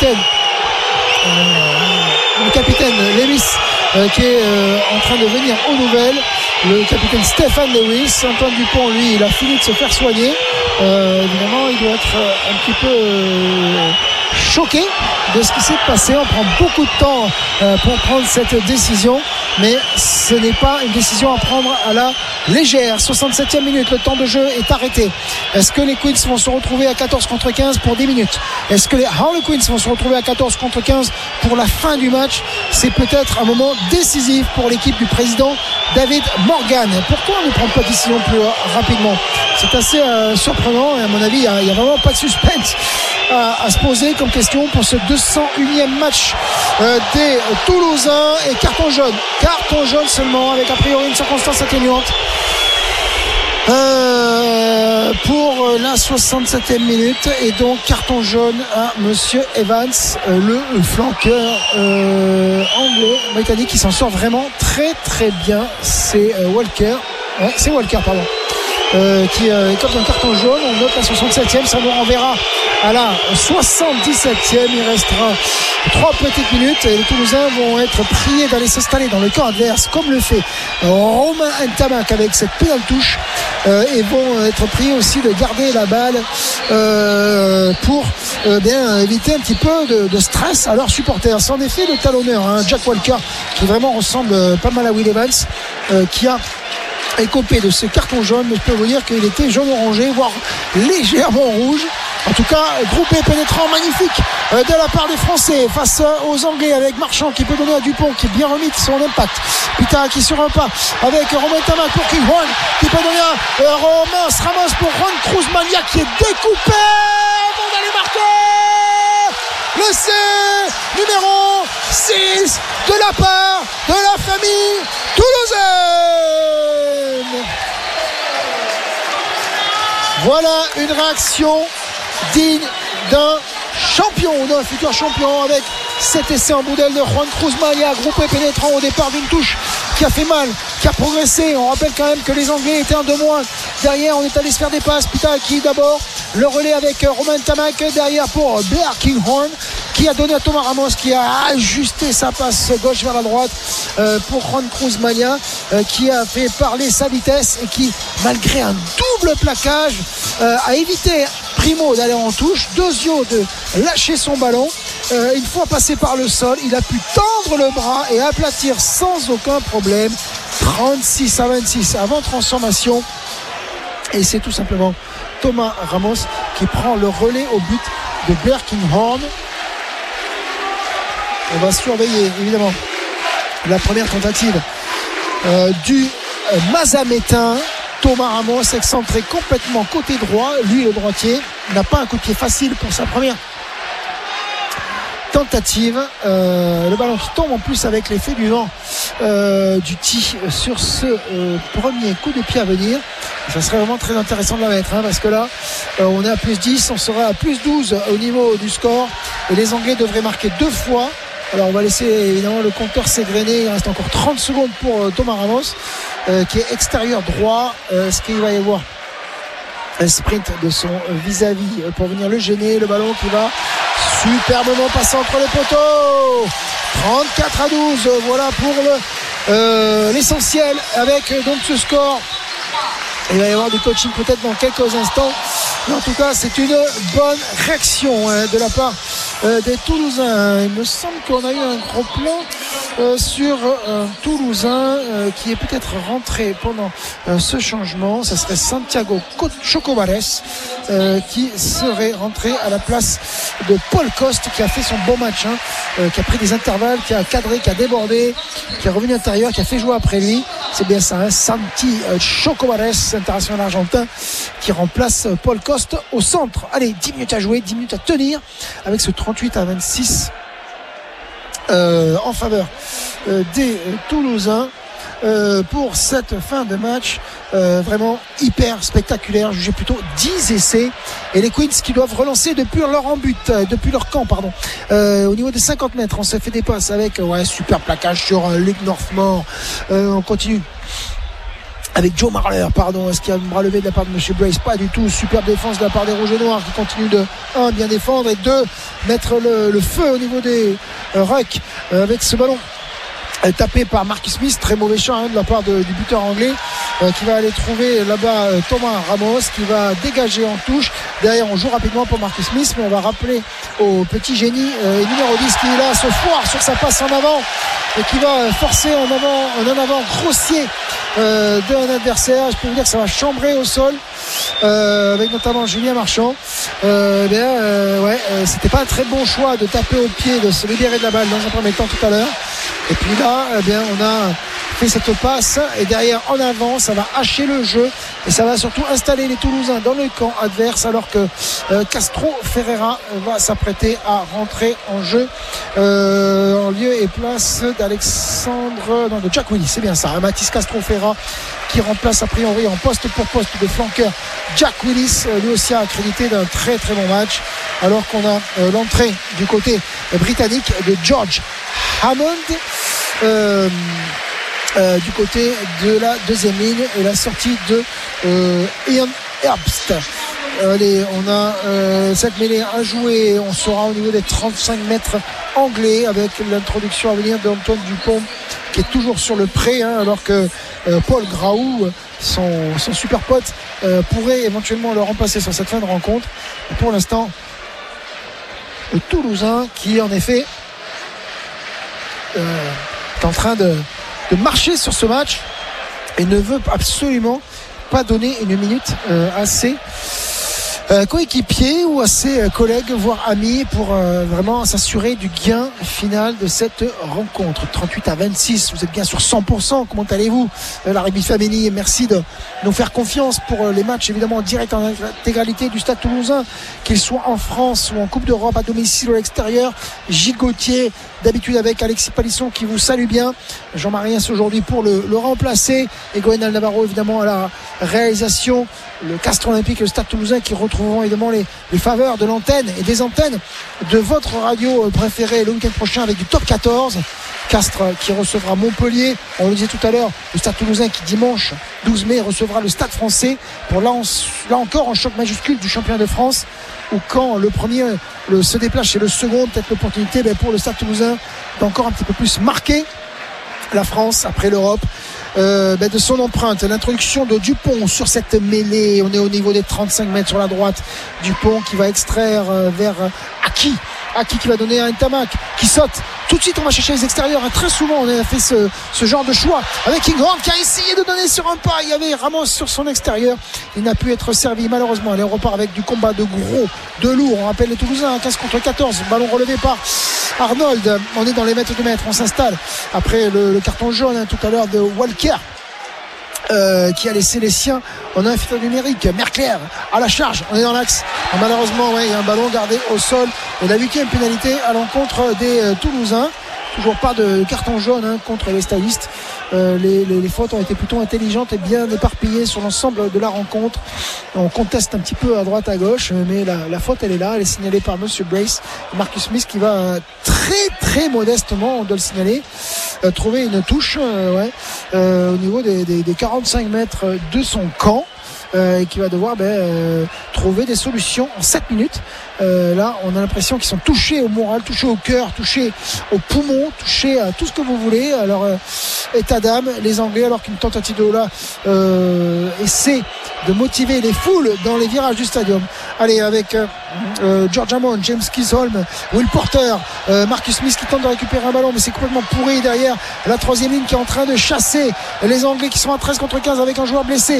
capitaine Lewis qui est en train de venir aux nouvelles, le capitaine Stéphane Lewis. Antoine Dupont, lui, il a fini de se faire soigner. Évidemment, il doit être un petit peu choqué de ce qui s'est passé. On prend beaucoup de temps pour prendre cette décision, mais ce n'est pas une décision à prendre à la légère. 67e minute, le temps de jeu est arrêté. Est-ce que les Queens vont se retrouver à 14 contre 15 pour 10 minutes? Est-ce que les Harlequins vont se retrouver à 14 contre 15 pour la fin du match? C'est peut-être un moment décisif pour l'équipe du président David Morgan. Pourquoi on ne prend pas de décision plus rapidement? C'est assez surprenant, et à mon avis il n'y a vraiment pas de suspense à se poser comme question pour ce 201e match des Toulousains. Et carton jaune seulement, avec a priori une circonstance atténuante pour la 67e minute, et donc carton jaune à monsieur Evans, le flanqueur anglais britannique qui s'en sort vraiment très très bien. C'est Walker, qui est comme un carton jaune. On note la 67e, ça nous renverra à la 77e. Il restera 3 petites minutes et les Toulousains vont être priés d'aller s'installer dans le camp adverse, comme le fait Romain Ntamak avec cette pénale touche, et vont être priés aussi de garder la balle pour bien éviter un petit peu de stress à leurs supporters. C'est en effet le talonneur, Jack Walker, qui vraiment ressemble pas mal à Will Evans, qui a écopé de ce carton jaune, mais je peux vous dire qu'il était jaune-orangé, voire légèrement rouge. En tout cas, groupé pénétrant magnifique de la part des Français face aux Anglais, avec Marchand qui peut donner à Dupont, qui est bien remis de son impact. Peter qui sur un pas avec Romain Ntamak pour Kinghorn, qui peut donner à Ramos pour Juan Cruz Mania, qui est découpé avant d'aller marquer le C numéro 6 de la part de la famille toulousaine. Voilà une réaction digne d'un champion, d'un futur champion, avec cet essai en boudelle de Juan Cruz Maya, groupé pénétrant au départ d'une touche qui a fait mal, qui a progressé. On rappelle quand même que les Anglais étaient un de moins. Derrière, on est allé se faire des passes. Peter qui d'abord, le relais avec Romain Ntamak derrière pour Blair Kinghorn, qui a donné à Thomas Ramos, qui a ajusté sa passe gauche vers la droite pour Juan Cruz Maya, qui a fait parler sa vitesse et qui, malgré un double plaquage, a évité Primo d'aller en touche, Dozio de lâcher son ballon. Une fois passé par le sol, il a pu tendre le bras et aplatir sans aucun problème 36-26 avant transformation. Et c'est tout simplement Thomas Ramos qui prend le relais au but de Berkinghorn. On va surveiller évidemment la première tentative du Mazamétain. Thomas Ramos excentré complètement côté droit. Lui, le droitier, n'a pas un coup de pied facile pour sa première tentative. Le ballon qui tombe en plus avec l'effet du vent du tee sur ce premier coup de pied à venir. Ça serait vraiment très intéressant de la mettre, parce que là on est à plus 10, on sera à plus 12 au niveau du score et les Anglais devraient marquer 2 fois. Alors on va laisser évidemment le compteur s'égrener. Il reste encore 30 secondes pour Thomas Ramos qui est extérieur droit. Est-ce qu'il va y avoir un sprint de son vis-à-vis pour venir le gêner? Le ballon qui va superbement passer entre les poteaux. 34-12, voilà pour l'essentiel avec donc ce score. Il va y avoir du coaching peut-être dans quelques instants, mais en tout cas c'est une bonne réaction de la part des Toulousains. Il me semble qu'on a eu un gros plan sur un Toulousain qui est peut-être rentré pendant ce changement. Ça serait Santiago Chocobares qui serait rentré à la place de Paul Coste, qui a fait son bon match, qui a pris des intervalles, qui a cadré, qui a débordé, qui est revenu intérieur, qui a fait jouer après lui. C'est bien ça, Santi Chocobares, international argentin, qui remplace Paul Coste au centre. Allez, 10 minutes à jouer, 10 minutes à tenir avec ce 38-26 en faveur des Toulousains pour cette fin de match vraiment hyper spectaculaire. Jugé plutôt 10 essais et les Queens qui doivent relancer depuis leur camp au niveau des 50 mètres. On s'est fait des passes avec super plaquage sur Luke Northmore. On continue avec Joe Marler, Est-ce qu'il y a un bras levé de la part de M. Brace? Pas du tout. Super défense de la part des Rouges et Noirs qui continuent de 1 bien défendre et 2 mettre le feu au niveau des rucks avec ce ballon tapé par Marcus Smith. Très mauvais champ de la part du buteur anglais qui va aller trouver là-bas Thomas Ramos qui va dégager en touche. Derrière on joue rapidement pour Marcus Smith, mais on va rappeler au petit génie numéro 10 qui est là, se foire sur sa passe en avant et qui va forcer en avant grossier d'un adversaire. Je peux vous dire que ça va chambrer au sol avec notamment Julien Marchand. C'était pas un très bon choix de taper au pied, de se libérer de la balle dans un premier temps tout à l'heure. Et puis là, on a fait cette passe et derrière en avant, ça va hacher le jeu et ça va surtout installer les Toulousains dans le camp adverse, alors que Castro Ferreira va s'apprêter à rentrer en jeu en lieu et place de Jack Willis. C'est bien ça, Mathis Castro Ferreira qui remplace a priori en poste pour poste de flanqueur Jack Willis, lui aussi a accrédité d'un très très bon match, alors qu'on a l'entrée du côté britannique de George Hammond du côté de la deuxième ligne et la sortie de Ian Herbst. Allez, on a cette mêlée à jouer. On sera au niveau des 35 mètres anglais avec l'introduction à venir d'Antoine Dupont qui est toujours sur le pré, alors que Paul Graou, son super pote, pourrait éventuellement le remplacer sur cette fin de rencontre. Et pour l'instant, le Toulousain qui en effet est en train de marcher sur ce match et ne veut absolument pas donner une minute à ses coéquipiers ou à ses collègues, voire amis, pour vraiment s'assurer du gain final de cette rencontre. 38-26, vous êtes bien sur 100%. Comment allez-vous, la Rugby Family? Merci de nous faire confiance pour les matchs évidemment en direct en intégralité du Stade Toulousain, qu'ils soient en France ou en Coupe d'Europe, à domicile ou à l'extérieur. Gilles Gauthier, d'habitude avec Alexis Palisson qui vous salue bien. Jean-Marie Hens aujourd'hui pour le remplacer, et Goënal Navarro évidemment à la réalisation. Le Castres Olympique et le Stade Toulousain qui retrouveront évidemment les faveurs de l'antenne et des antennes de votre radio préférée le week-end prochain avec du top 14. Castres qui recevra Montpellier, on le disait tout à l'heure, le Stade Toulousain qui dimanche 12 mai recevra le Stade Français pour là encore un choc majuscule du champion de France, où quand le premier se déplace chez le second, peut-être l'opportunité pour le Stade Toulousain d'encore un petit peu plus marquer la France après l'Europe de son empreinte. L'introduction de Dupont sur cette mêlée, on est au niveau des 35 mètres sur la droite. Dupont qui va extraire vers Aki qui va donner à Ntamak qui saute Tout de suite, on va chercher les extérieurs. Très souvent, on a fait ce genre de choix avec Kinghorn qui a essayé de donner sur un pas. Il y avait Ramos sur son extérieur. Il n'a pu être servi, malheureusement. Allez, on repart avec du combat de gros, de lourd. On rappelle les Toulousains, 15 contre 14. Ballon relevé par Arnold. On est dans les mètres de mètre. On s'installe après le carton jaune tout à l'heure de Walker. Qui a laissé les siens en inférieur numérique. Mercler à la charge, on est dans l'axe. Malheureusement, il y a un ballon gardé au sol et la 8e pénalité à l'encontre des Toulousains. Toujours pas de carton jaune contre les stadistes. Les fautes ont été plutôt intelligentes et bien éparpillées sur l'ensemble de la rencontre. On conteste un petit peu à droite à gauche, mais la faute elle est là, elle est signalée par Monsieur Brace. Marcus Smith qui va très modestement, on doit le signaler, trouver une touche au niveau des 45 mètres de son camp. Et qui va devoir trouver des solutions en 7 minutes. Là, on a l'impression qu'ils sont touchés au moral, touchés au cœur, touchés au poumon, touchés à tout ce que vous voulez, à leur état d'âme, les Anglais, alors qu'une tentative de Ola essaie de motiver les foules dans les virages du stadium. Allez, avec George Hammond, James Chisholm, Will Porter, Marcus Smith qui tente de récupérer un ballon, mais c'est complètement pourri derrière la 3e ligne qui est en train de chasser les Anglais qui sont à 13 contre 15 avec un joueur blessé.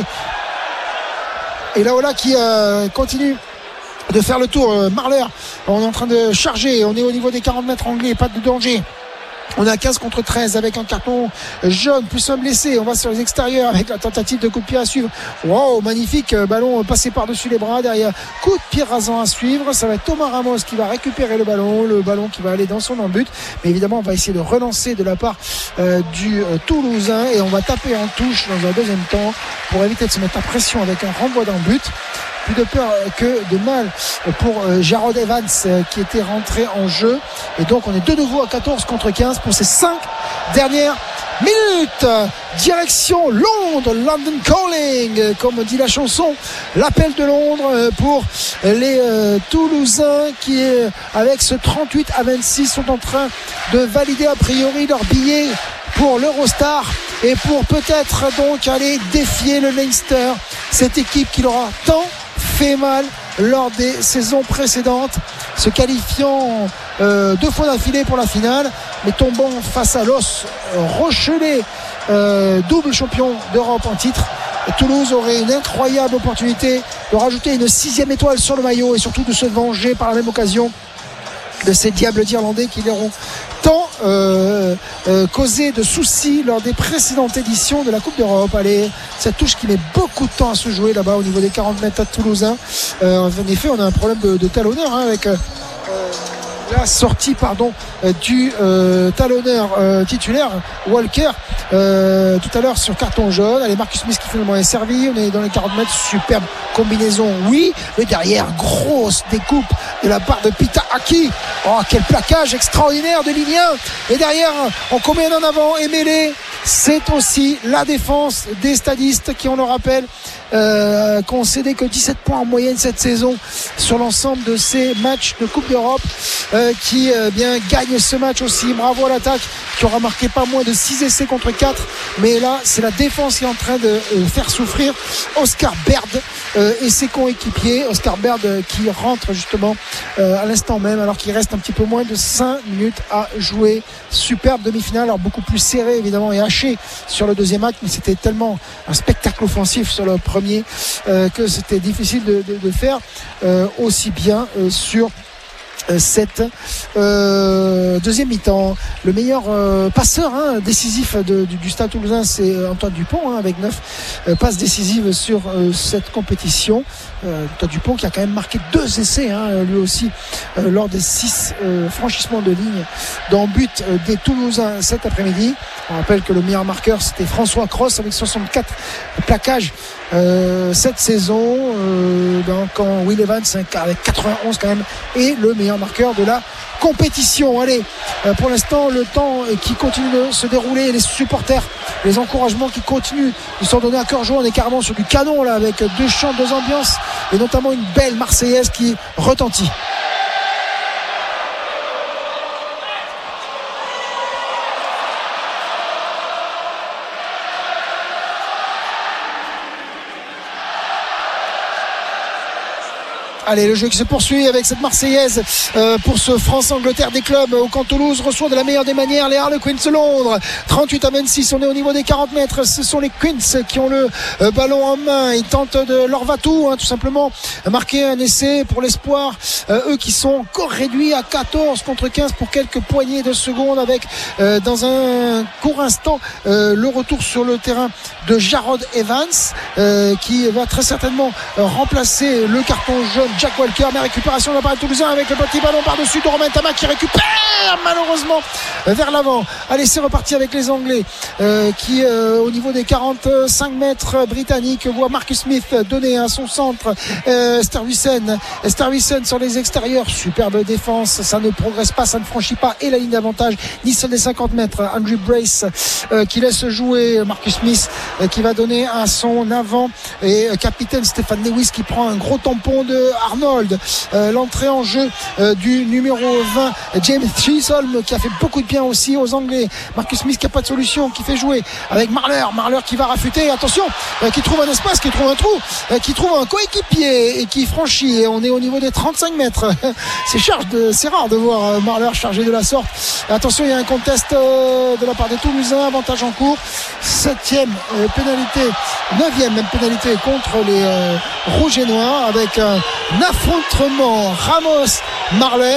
Et Laola qui continue de faire le tour. Marler, on est en train de charger. On est au niveau des 40 mètres anglais, pas de danger. On est à 15 contre 13 avec un carton jaune plus un blessé. On va sur les extérieurs avec la tentative de coup de pied à suivre. Wow, magnifique ballon passé par-dessus les bras. Derrière, coup de pied rasant à suivre. Ça va être Thomas Ramos qui va récupérer le ballon qui va aller dans son embut. Mais évidemment, on va essayer de relancer de la part du Toulousain et on va taper en touche dans un deuxième temps pour éviter de se mettre à pression avec un renvoi d'un but. Plus de peur que de mal pour Jarrod Evans qui était rentré en jeu. Et donc on est de nouveau à 14 contre 15 pour ces 5 dernières minutes. Direction Londres, London Calling, comme dit la chanson. L'appel de Londres pour les Toulousains qui, avec ce 38-26, sont en train de valider a priori leur billet pour l'Eurostar et pour peut-être donc aller défier le Leinster, cette équipe qui leur a tant fait mal lors des saisons précédentes, se qualifiant 2 fois d'affilée pour la finale, mais tombant face à l'os Rochelet, double champion d'Europe en titre. Et Toulouse aurait une incroyable opportunité de rajouter une 6e étoile sur le maillot et surtout de se venger par la même occasion de ces diables d'Irlandais qui leur ont tant causé de soucis lors des précédentes éditions de la Coupe d'Europe. Allez, cette touche qui met beaucoup de temps à se jouer là-bas au niveau des 40 mètres à Toulousain. En effet, on a un problème de talonneur avec la sortie du talonneur titulaire Walker tout à l'heure sur carton jaune. Allez, Marcus Smith qui finalement est servi. On est dans les 40 mètres, superbe combinaison, oui, mais derrière, grosse découpe de la part de Pita Aki. Oh, quel plaquage extraordinaire de ligne 1. Et derrière, on combien en avant et mêlé. C'est aussi la défense des stadistes qui, on le rappelle, concédé que 17 points en moyenne cette saison sur l'ensemble de ces matchs de Coupe d'Europe, qui gagne ce match aussi. Bravo à l'attaque qui aura marqué pas moins de 6 essais contre 4, mais là c'est la défense qui est en train de faire souffrir Oscar Baird et ses coéquipiers. Oscar Baird qui rentre justement à l'instant même alors qu'il reste un petit peu moins de 5 minutes à jouer. Superbe demi-finale, alors beaucoup plus serré évidemment et haché sur le deuxième acte, mais c'était tellement un spectacle offensif sur le premier que c'était difficile de faire aussi bien sur cette deuxième mi-temps. Le meilleur passeur décisif du Stade Toulousain, c'est Antoine Dupont avec 9 passes décisives sur cette compétition. Antoine Dupont qui a quand même marqué 2 essais lui aussi lors des 6 franchissements de ligne dans but des Toulousains cet après-midi. On rappelle que le meilleur marqueur c'était François Cross avec 64 plaquages cette saison, quand Will Evans avec 91 quand même est le meilleur marqueur de la compétition. Allez, pour l'instant le temps qui continue de se dérouler, les supporters, les encouragements qui continuent de s'en donner à cœur joie. On est carrément sur du canon là avec 2 chants, 2 ambiances et notamment une belle Marseillaise qui retentit. Allez, le jeu qui se poursuit avec cette Marseillaise pour ce France-Angleterre des clubs. Au camp Toulouse reçoit de la meilleure des manières les Harlequins de Londres. 38-26, on est au niveau des 40 mètres. Ce sont les Queens qui ont le ballon en main. Ils tentent de leur va-tout, tout simplement marquer un essai pour l'espoir. Eux qui sont encore réduits à 14 contre 15 pour quelques poignées de secondes avec dans un court instant le retour sur le terrain de Jarrod Evans qui va très certainement remplacer le carton jaune Jack Walker. Mais récupération de l'appareil toulousain avec le petit ballon par-dessus de Romain Tamac qui récupère malheureusement vers l'avant. Allez, c'est reparti avec les Anglais qui au niveau des 45 mètres britanniques voit Marcus Smith donner à son centre. Sterwisen sur les extérieurs, superbe défense, ça ne progresse pas, ça ne franchit pas et la ligne d'avantage ni celle des 50 mètres. Andrew Brace qui laisse jouer Marcus Smith qui va donner à son avant et capitaine Stéphane Lewis qui prend un gros tampon de Arnold. L'entrée en jeu du numéro 20 James Chisholm qui a fait beaucoup de bien aussi aux Anglais. Marcus Smith qui n'a pas de solution, qui fait jouer avec Marler qui va raffûter, attention, qui trouve un espace, qui trouve un trou, qui trouve un coéquipier et qui franchit, et on est au niveau des 35 mètres. C'est rare de voir Marler chargé de la sorte. Attention, il y a un contest de la part des Toulousains, avantage en cours, 7e pénalité, 9e même pénalité contre les rouges et noirs avec un affrontement Ramos-Marler.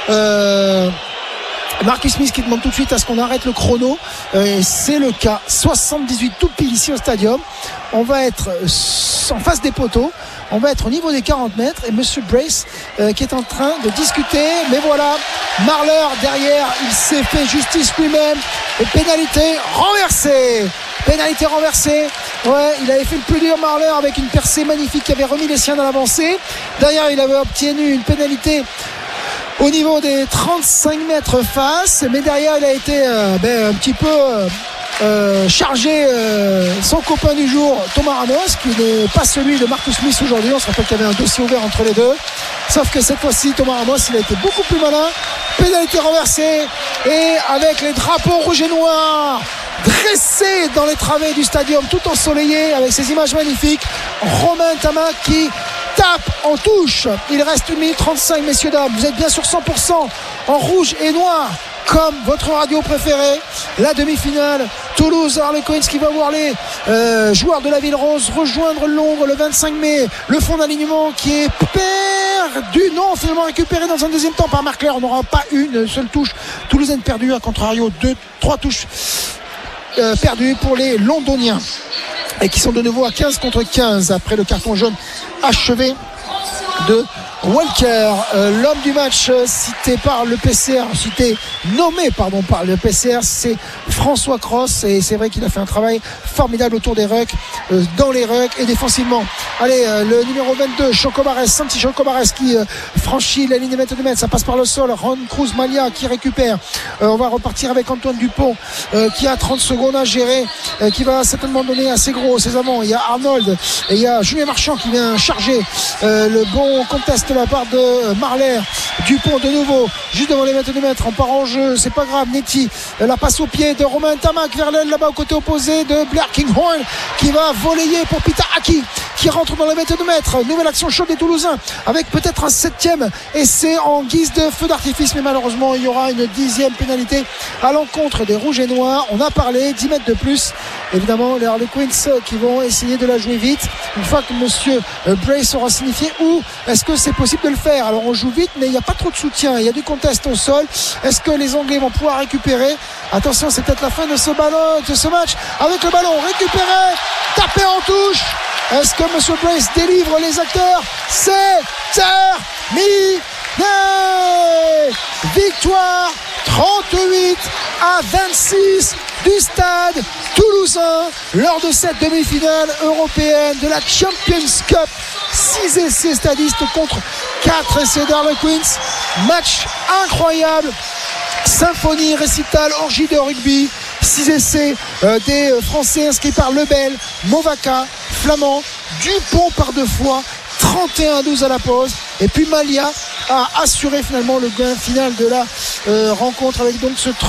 Marcus Smith qui demande tout de suite à ce qu'on arrête le chrono, c'est le cas. 78 tout pile ici au stadium. On va être en face des poteaux, on va être au niveau des 40 mètres et Monsieur Brace qui est en train de discuter, mais voilà, Marler derrière, il s'est fait justice lui-même et pénalité renversée. Ouais, il avait fait le plus dur Marler avec une percée magnifique qui avait remis les siens dans l'avancée. Derrière, il avait obtenu une pénalité au niveau des 35 mètres face, mais derrière il a été un petit peu chargé son copain du jour Thomas Ramos qui n'est pas celui de Marcus Smith aujourd'hui. On se rappelle qu'il y avait un dossier ouvert entre les deux, sauf que cette fois-ci Thomas Ramos il a été beaucoup plus malin. Pénalité renversée et avec les drapeaux rouges et noirs dressés dans les travées du stadium tout ensoleillé avec ces images magnifiques, Romain Tamac qui tape en touche. Il reste 1 minute 35, messieurs dames, vous êtes bien sur 100% en rouge et noir comme votre radio préférée. La demi-finale Toulouse Harlequins qui va voir les joueurs de la Ville Rose rejoindre Londres le 25 mai. Le fond d'alignement qui est perdu, non, finalement récupéré dans un deuxième temps par Marc Clair. On n'aura pas une seule touche toulousaine perdue, à contrario 3 touches perdues pour les Londoniens et qui sont de nouveau à 15 contre 15 après le carton jaune achevé de Walker. L'homme du match nommé par le PCR, c'est François Cross et c'est vrai qu'il a fait un travail formidable autour des rucks, dans les rucks et défensivement. Allez, le numéro 22 Santi Chocobares qui franchit la ligne des mètres de mètre, ça passe par le sol. Ron Cruz Malia qui récupère. On va repartir avec Antoine Dupont qui a 30 secondes à gérer, qui va certainement donner assez gros ses avants. Il y a Arnold et il y a Julien Marchand qui vient charger le bon contest de la part de Marler. Dupont de nouveau juste devant les mètres de mètre, on part en jeu, c'est pas grave. Netty, la passe au pied de Romain Tamac vers l'aile là-bas au côté opposé de Blair Kinghorn qui va voler pour Peter Aki qui rentre dans les mètres de mètre. Nouvelle action chaude des Toulousains avec peut-être un 7e essai en guise de feu d'artifice, mais malheureusement il y aura une 10e pénalité à l'encontre des rouges et noirs. On a parlé 10 mètres de plus, évidemment les Harlequins qui vont essayer de la jouer vite une fois que monsieur Brace aura signifié où est-ce que c'est possible de le faire. Alors on joue vite mais il n'y a pas trop de soutien, il y a du contest au sol. Est-ce que les Anglais vont pouvoir récupérer? Attention, c'est peut-être la fin de ce match avec le ballon récupéré, tapé en touche. Est-ce que monsieur Brace délivre les acteurs? C'est terminé. Victoire 38-26 du stade toulousain lors de cette demi-finale européenne de la Champions Cup. 6 essais stadistes contre 4 essais d'Harlequins. Match incroyable, symphonie, récital, orgie de rugby. 6 essais des Français inscrits par Lebel, Movaca, Flamand, Dupont par 2 fois, 31-12 à la pause, et puis Malia a assuré finalement le gain final de la rencontre avec donc ce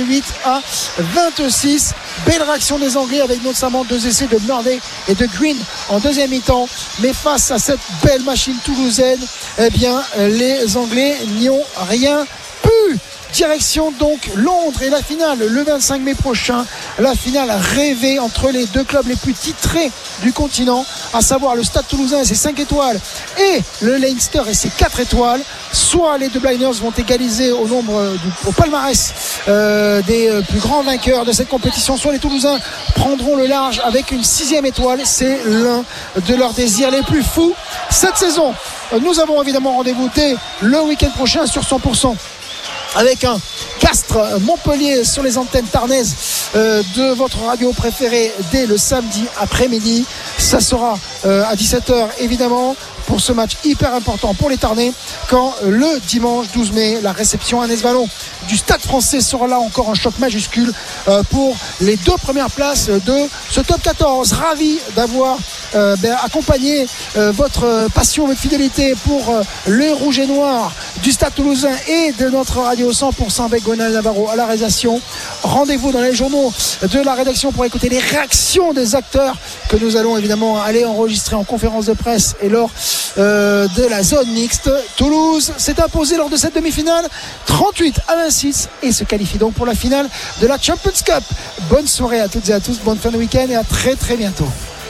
38-26. Belle réaction des Anglais avec notamment 2 essais de Murray et de Green en deuxième mi-temps. Mais face à cette belle machine toulousaine, eh bien les Anglais n'y ont rien pu. Direction donc Londres et la finale le 25 mai prochain, la finale rêvée entre les deux clubs les plus titrés du continent, à savoir le Stade Toulousain et ses 5 étoiles et le Leinster et ses 4 étoiles. Soit les deux Blinders vont égaliser au palmarès des plus grands vainqueurs de cette compétition, soit les Toulousains prendront le large avec une 6e étoile. C'est l'un de leurs désirs les plus fous cette saison. Nous avons évidemment rendez-vous dès le week-end prochain sur 100%. Avec un Castres Montpellier sur les antennes tarnaises de votre radio préférée dès le samedi après-midi. Ça sera à 17h évidemment pour ce match hyper important pour les Tarnais, quand le dimanche 12 mai la réception à Nesvalon du Stade Français sera là, encore un choc majuscule pour les 2 premières places de ce top 14. Ravi d'avoir accompagné votre passion, votre fidélité pour le rouge et noir du Stade Toulousain et de notre radio 100% avec Gonal Navarro à la réalisation. Rendez-vous dans les journaux de la rédaction pour écouter les réactions des acteurs que nous allons évidemment aller enregistrer en conférence de presse et lors de la zone mixte. Toulouse s'est imposé lors de cette demi-finale 38-26 et se qualifie donc pour la finale de la Champions Cup. Bonne soirée à toutes et à tous, bonne fin de week-end et à très très bientôt.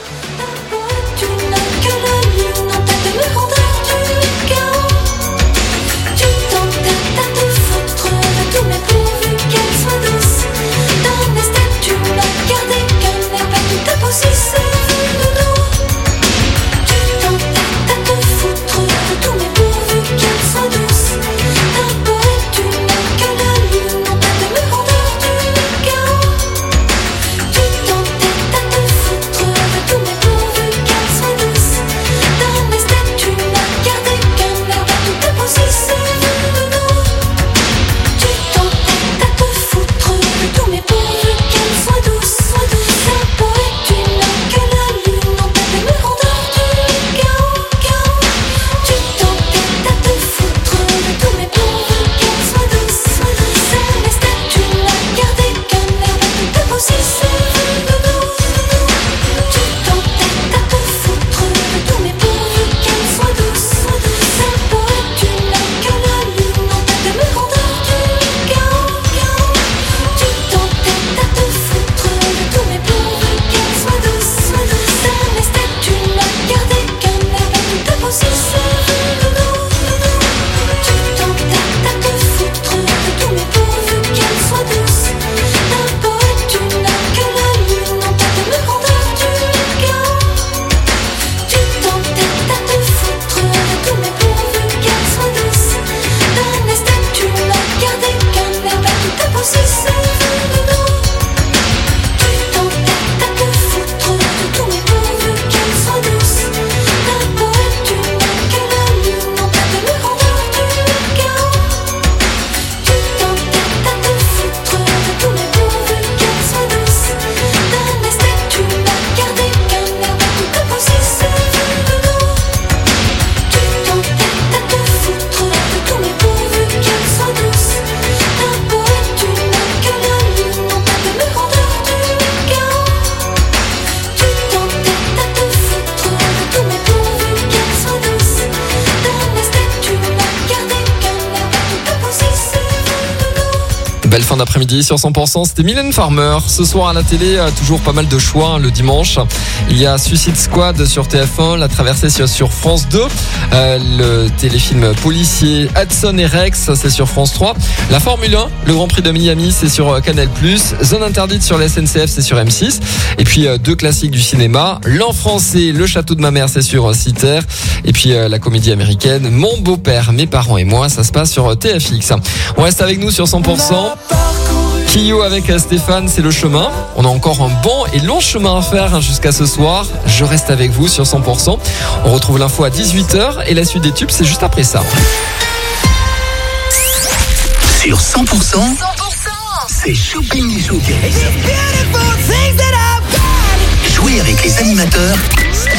Belle fin d'après-midi sur 100%, c'était Mylène Farmer. Ce soir à la télé, toujours pas mal de choix le dimanche. Il y a Suicide Squad sur TF1, La Traversée sur France 2, le téléfilm policier Hudson et Rex, c'est sur France 3. La Formule 1, le Grand Prix de Miami, c'est sur Canal+. Zone Interdite sur la SNCF, c'est sur M6. Et puis 2 classiques du cinéma, L'An français, Le Château de ma mère, c'est sur Citer. Et puis la comédie américaine Mon beau-père, mes parents et moi, ça se passe sur TFX. On reste avec nous sur 100%. Kyo avec Stéphane, c'est le chemin. On a encore un bon et long chemin à faire jusqu'à ce soir. Je reste avec vous sur 100%. On retrouve l'info à 18h et la suite des tubes, c'est juste après ça. Sur 100%, c'est Shopping Showcase. Jouez avec les animateurs et gagnez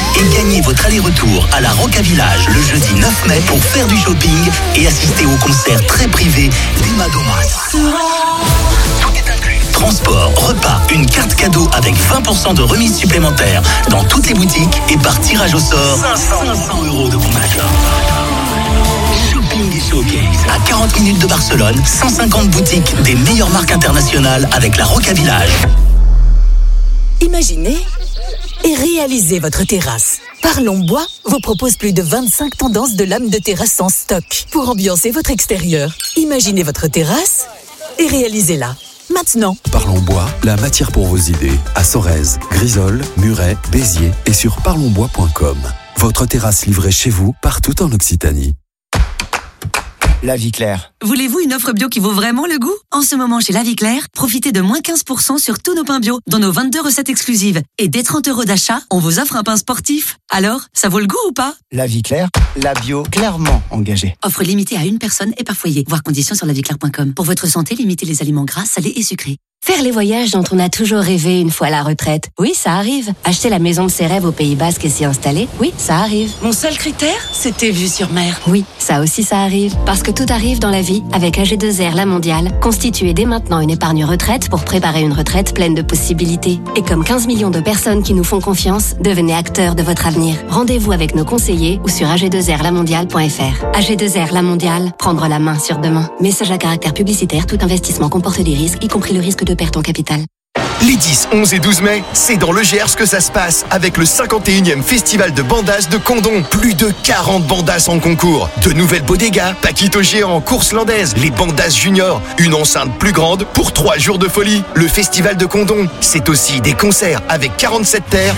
Gagnez votre aller-retour à la Roca Village le jeudi 9 mai pour faire du shopping et assister au concert très privé d'Emma Domas. Tout est inclus. Transport, repas, une carte cadeau avec 20% de remise supplémentaire dans toutes les boutiques et par tirage au sort 500 € de bon d'achat. Shopping et Showcase à 40 minutes de Barcelone, 150 boutiques des meilleures marques internationales avec la Roca Village. Imaginez et réalisez votre terrasse. Parlons Bois vous propose plus de 25 tendances de lames de terrasse en stock pour ambiancer votre extérieur. Imaginez votre terrasse et réalisez-la. Maintenant. Parlons Bois, la matière pour vos idées. À Sorèze, Grisol, Muret, Béziers et sur parlonsbois.com. Votre terrasse livrée chez vous, partout en Occitanie. La Vie Claire. Voulez-vous une offre bio qui vaut vraiment le goût ? En ce moment, chez La Vie Claire, profitez de moins 15% sur tous nos pains bio, dans nos 22 recettes exclusives. Et dès 30 € d'achat, on vous offre un pain sportif. Alors, ça vaut le goût ou pas ? La Vie Claire, la bio clairement engagée. Offre limitée à une personne et par foyer. Voir conditions sur laviclaire.com. Pour votre santé, limitez les aliments gras, salés et sucrés. Faire les voyages dont on a toujours rêvé une fois à la retraite. Oui, ça arrive. Acheter la maison de ses rêves au Pays Basque et s'y installer. Oui, ça arrive. Mon seul critère, c'était vue sur mer. Oui, ça aussi ça arrive. Parce que tout arrive dans la vie avec AG2R La Mondiale. Constituez dès maintenant une épargne retraite pour préparer une retraite pleine de possibilités. Et comme 15 millions de personnes qui nous font confiance, devenez acteurs de votre avenir. Rendez-vous avec nos conseillers ou sur ag2rlamondiale.fr. AG2R La Mondiale, prendre la main sur demain. Message à caractère publicitaire, tout investissement comporte des risques, y compris le risque de perte en capital. Les 10, 11 et 12 mai, c'est dans le Gers que ça se passe avec le 51e festival de bandas de Condom. Plus de 40 bandas en concours. De nouvelles bodegas, Paquito géant, course landaise, les bandas juniors, une enceinte plus grande pour 3 jours de folie. Le festival de Condom, c'est aussi des concerts avec 47 terres.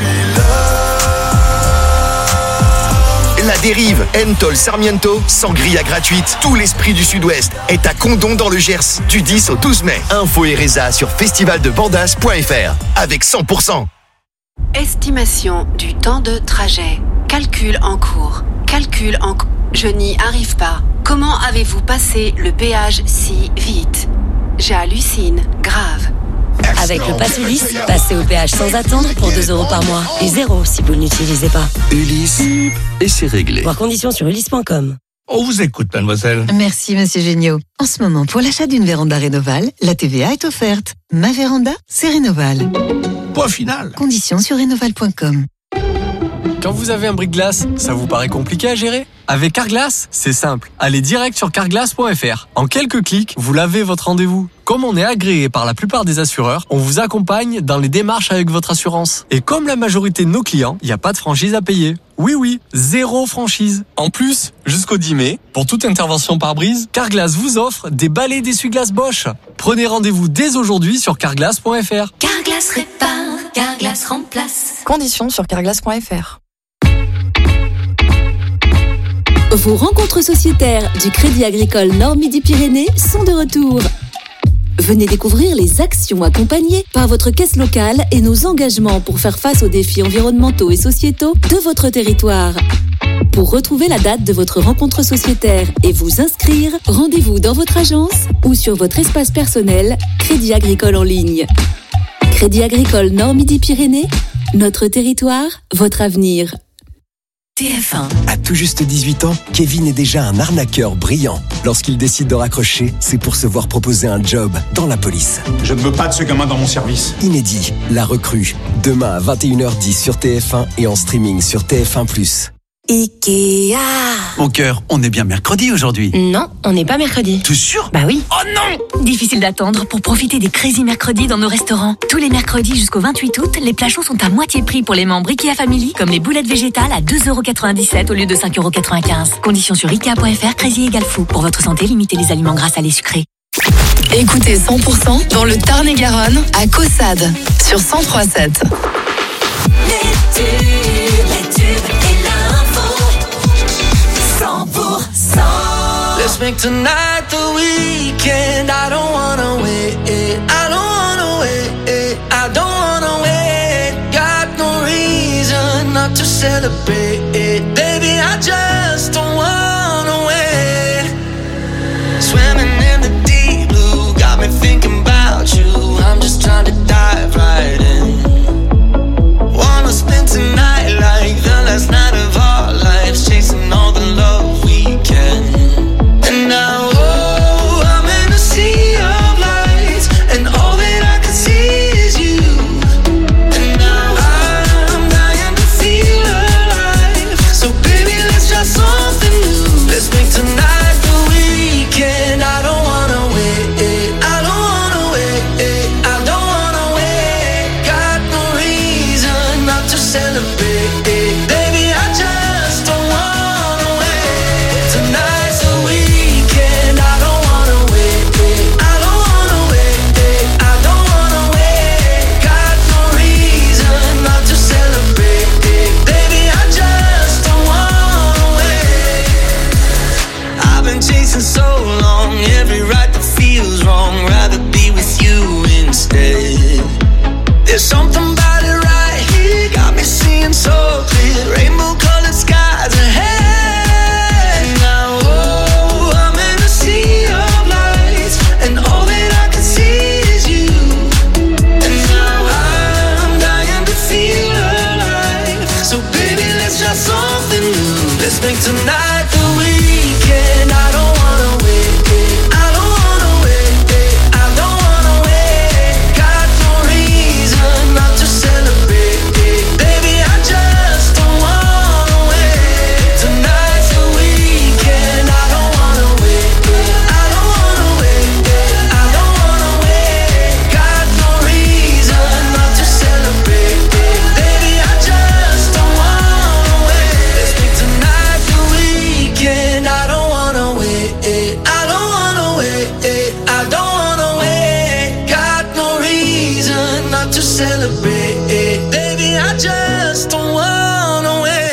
La Dérive, Entol, Sarmiento, sangria gratuite. Tout l'esprit du Sud-Ouest est à Condom dans le Gers du 10 au 12 mai. Info et résa sur festivaldebandas.fr avec 100%. Estimation du temps de trajet. Calcul en cours. Je n'y arrive pas. Comment avez-vous passé le péage si vite ? J'hallucine. Grave. Avec le pass Ulysse, passez au péage sans attendre pour 2 € par mois. Et 0 si vous ne l'utilisez pas. Ulysse, et c'est réglé. Voir conditions sur ulysse.com. On vous écoute, mademoiselle. Merci, monsieur Géniaud. En ce moment, pour l'achat d'une véranda Rénoval, la TVA est offerte. Ma véranda, c'est Rénoval. Point final. Conditions sur rénoval.com. Quand vous avez un brise-glace, ça vous paraît compliqué à gérer ? Avec Carglass, c'est simple. Allez direct sur carglass.fr. En quelques clics, vous lavez votre rendez-vous. Comme on est agréé par la plupart des assureurs, on vous accompagne dans les démarches avec votre assurance. Et comme la majorité de nos clients, il n'y a pas de franchise à payer. Oui, 0 franchise. En plus, jusqu'au 10 mai, pour toute intervention par brise, Carglass vous offre des balais d'essuie-glace Bosch. Prenez rendez-vous dès aujourd'hui sur carglass.fr. Carglass répare, Carglass remplace. Conditions sur carglass.fr. Vos rencontres sociétaires du Crédit Agricole Nord-Midi-Pyrénées sont de retour. Venez découvrir les actions accompagnées par votre caisse locale et nos engagements pour faire face aux défis environnementaux et sociétaux de votre territoire. Pour retrouver la date de votre rencontre sociétaire et vous inscrire, rendez-vous dans votre agence ou sur votre espace personnel Crédit Agricole en ligne. Crédit Agricole Nord-Midi-Pyrénées, notre territoire, votre avenir. TF1. À tout juste 18 ans, Kevin est déjà un arnaqueur brillant. Lorsqu'il décide de raccrocher, c'est pour se voir proposer un job dans la police. Je ne veux pas de ce gamin dans mon service. Inédit, La Recrue. Demain à 21h10 sur TF1 et en streaming sur TF1+. Ikea. Mon cœur, on est bien mercredi aujourd'hui. Non, on n'est pas mercredi. T'es sûr ? Bah oui. Oh non ! Difficile d'attendre pour profiter des Crazy Mercredis dans nos restaurants. Tous les mercredis jusqu'au 28 août, les plats chauds sont à moitié prix pour les membres Ikea Family, comme les boulettes végétales à 2,97 € au lieu de 5,95 €. Conditions sur Ikea.fr, Crazy égale fou. Pour votre santé, limitez les aliments gras, salés, sucrés. Écoutez 100% dans le Tarn-et-Garonne à Caussade sur 103.7. Let's make tonight the weekend. I don't wanna wait. I don't wanna wait. I don't wanna wait. Got no reason not to celebrate. Baby, I just don't wanna wait. Swimming in the deep blue, got me thinking about you. I'm just trying to dive right in. Wanna spend tonight like the last night. Let's make tonight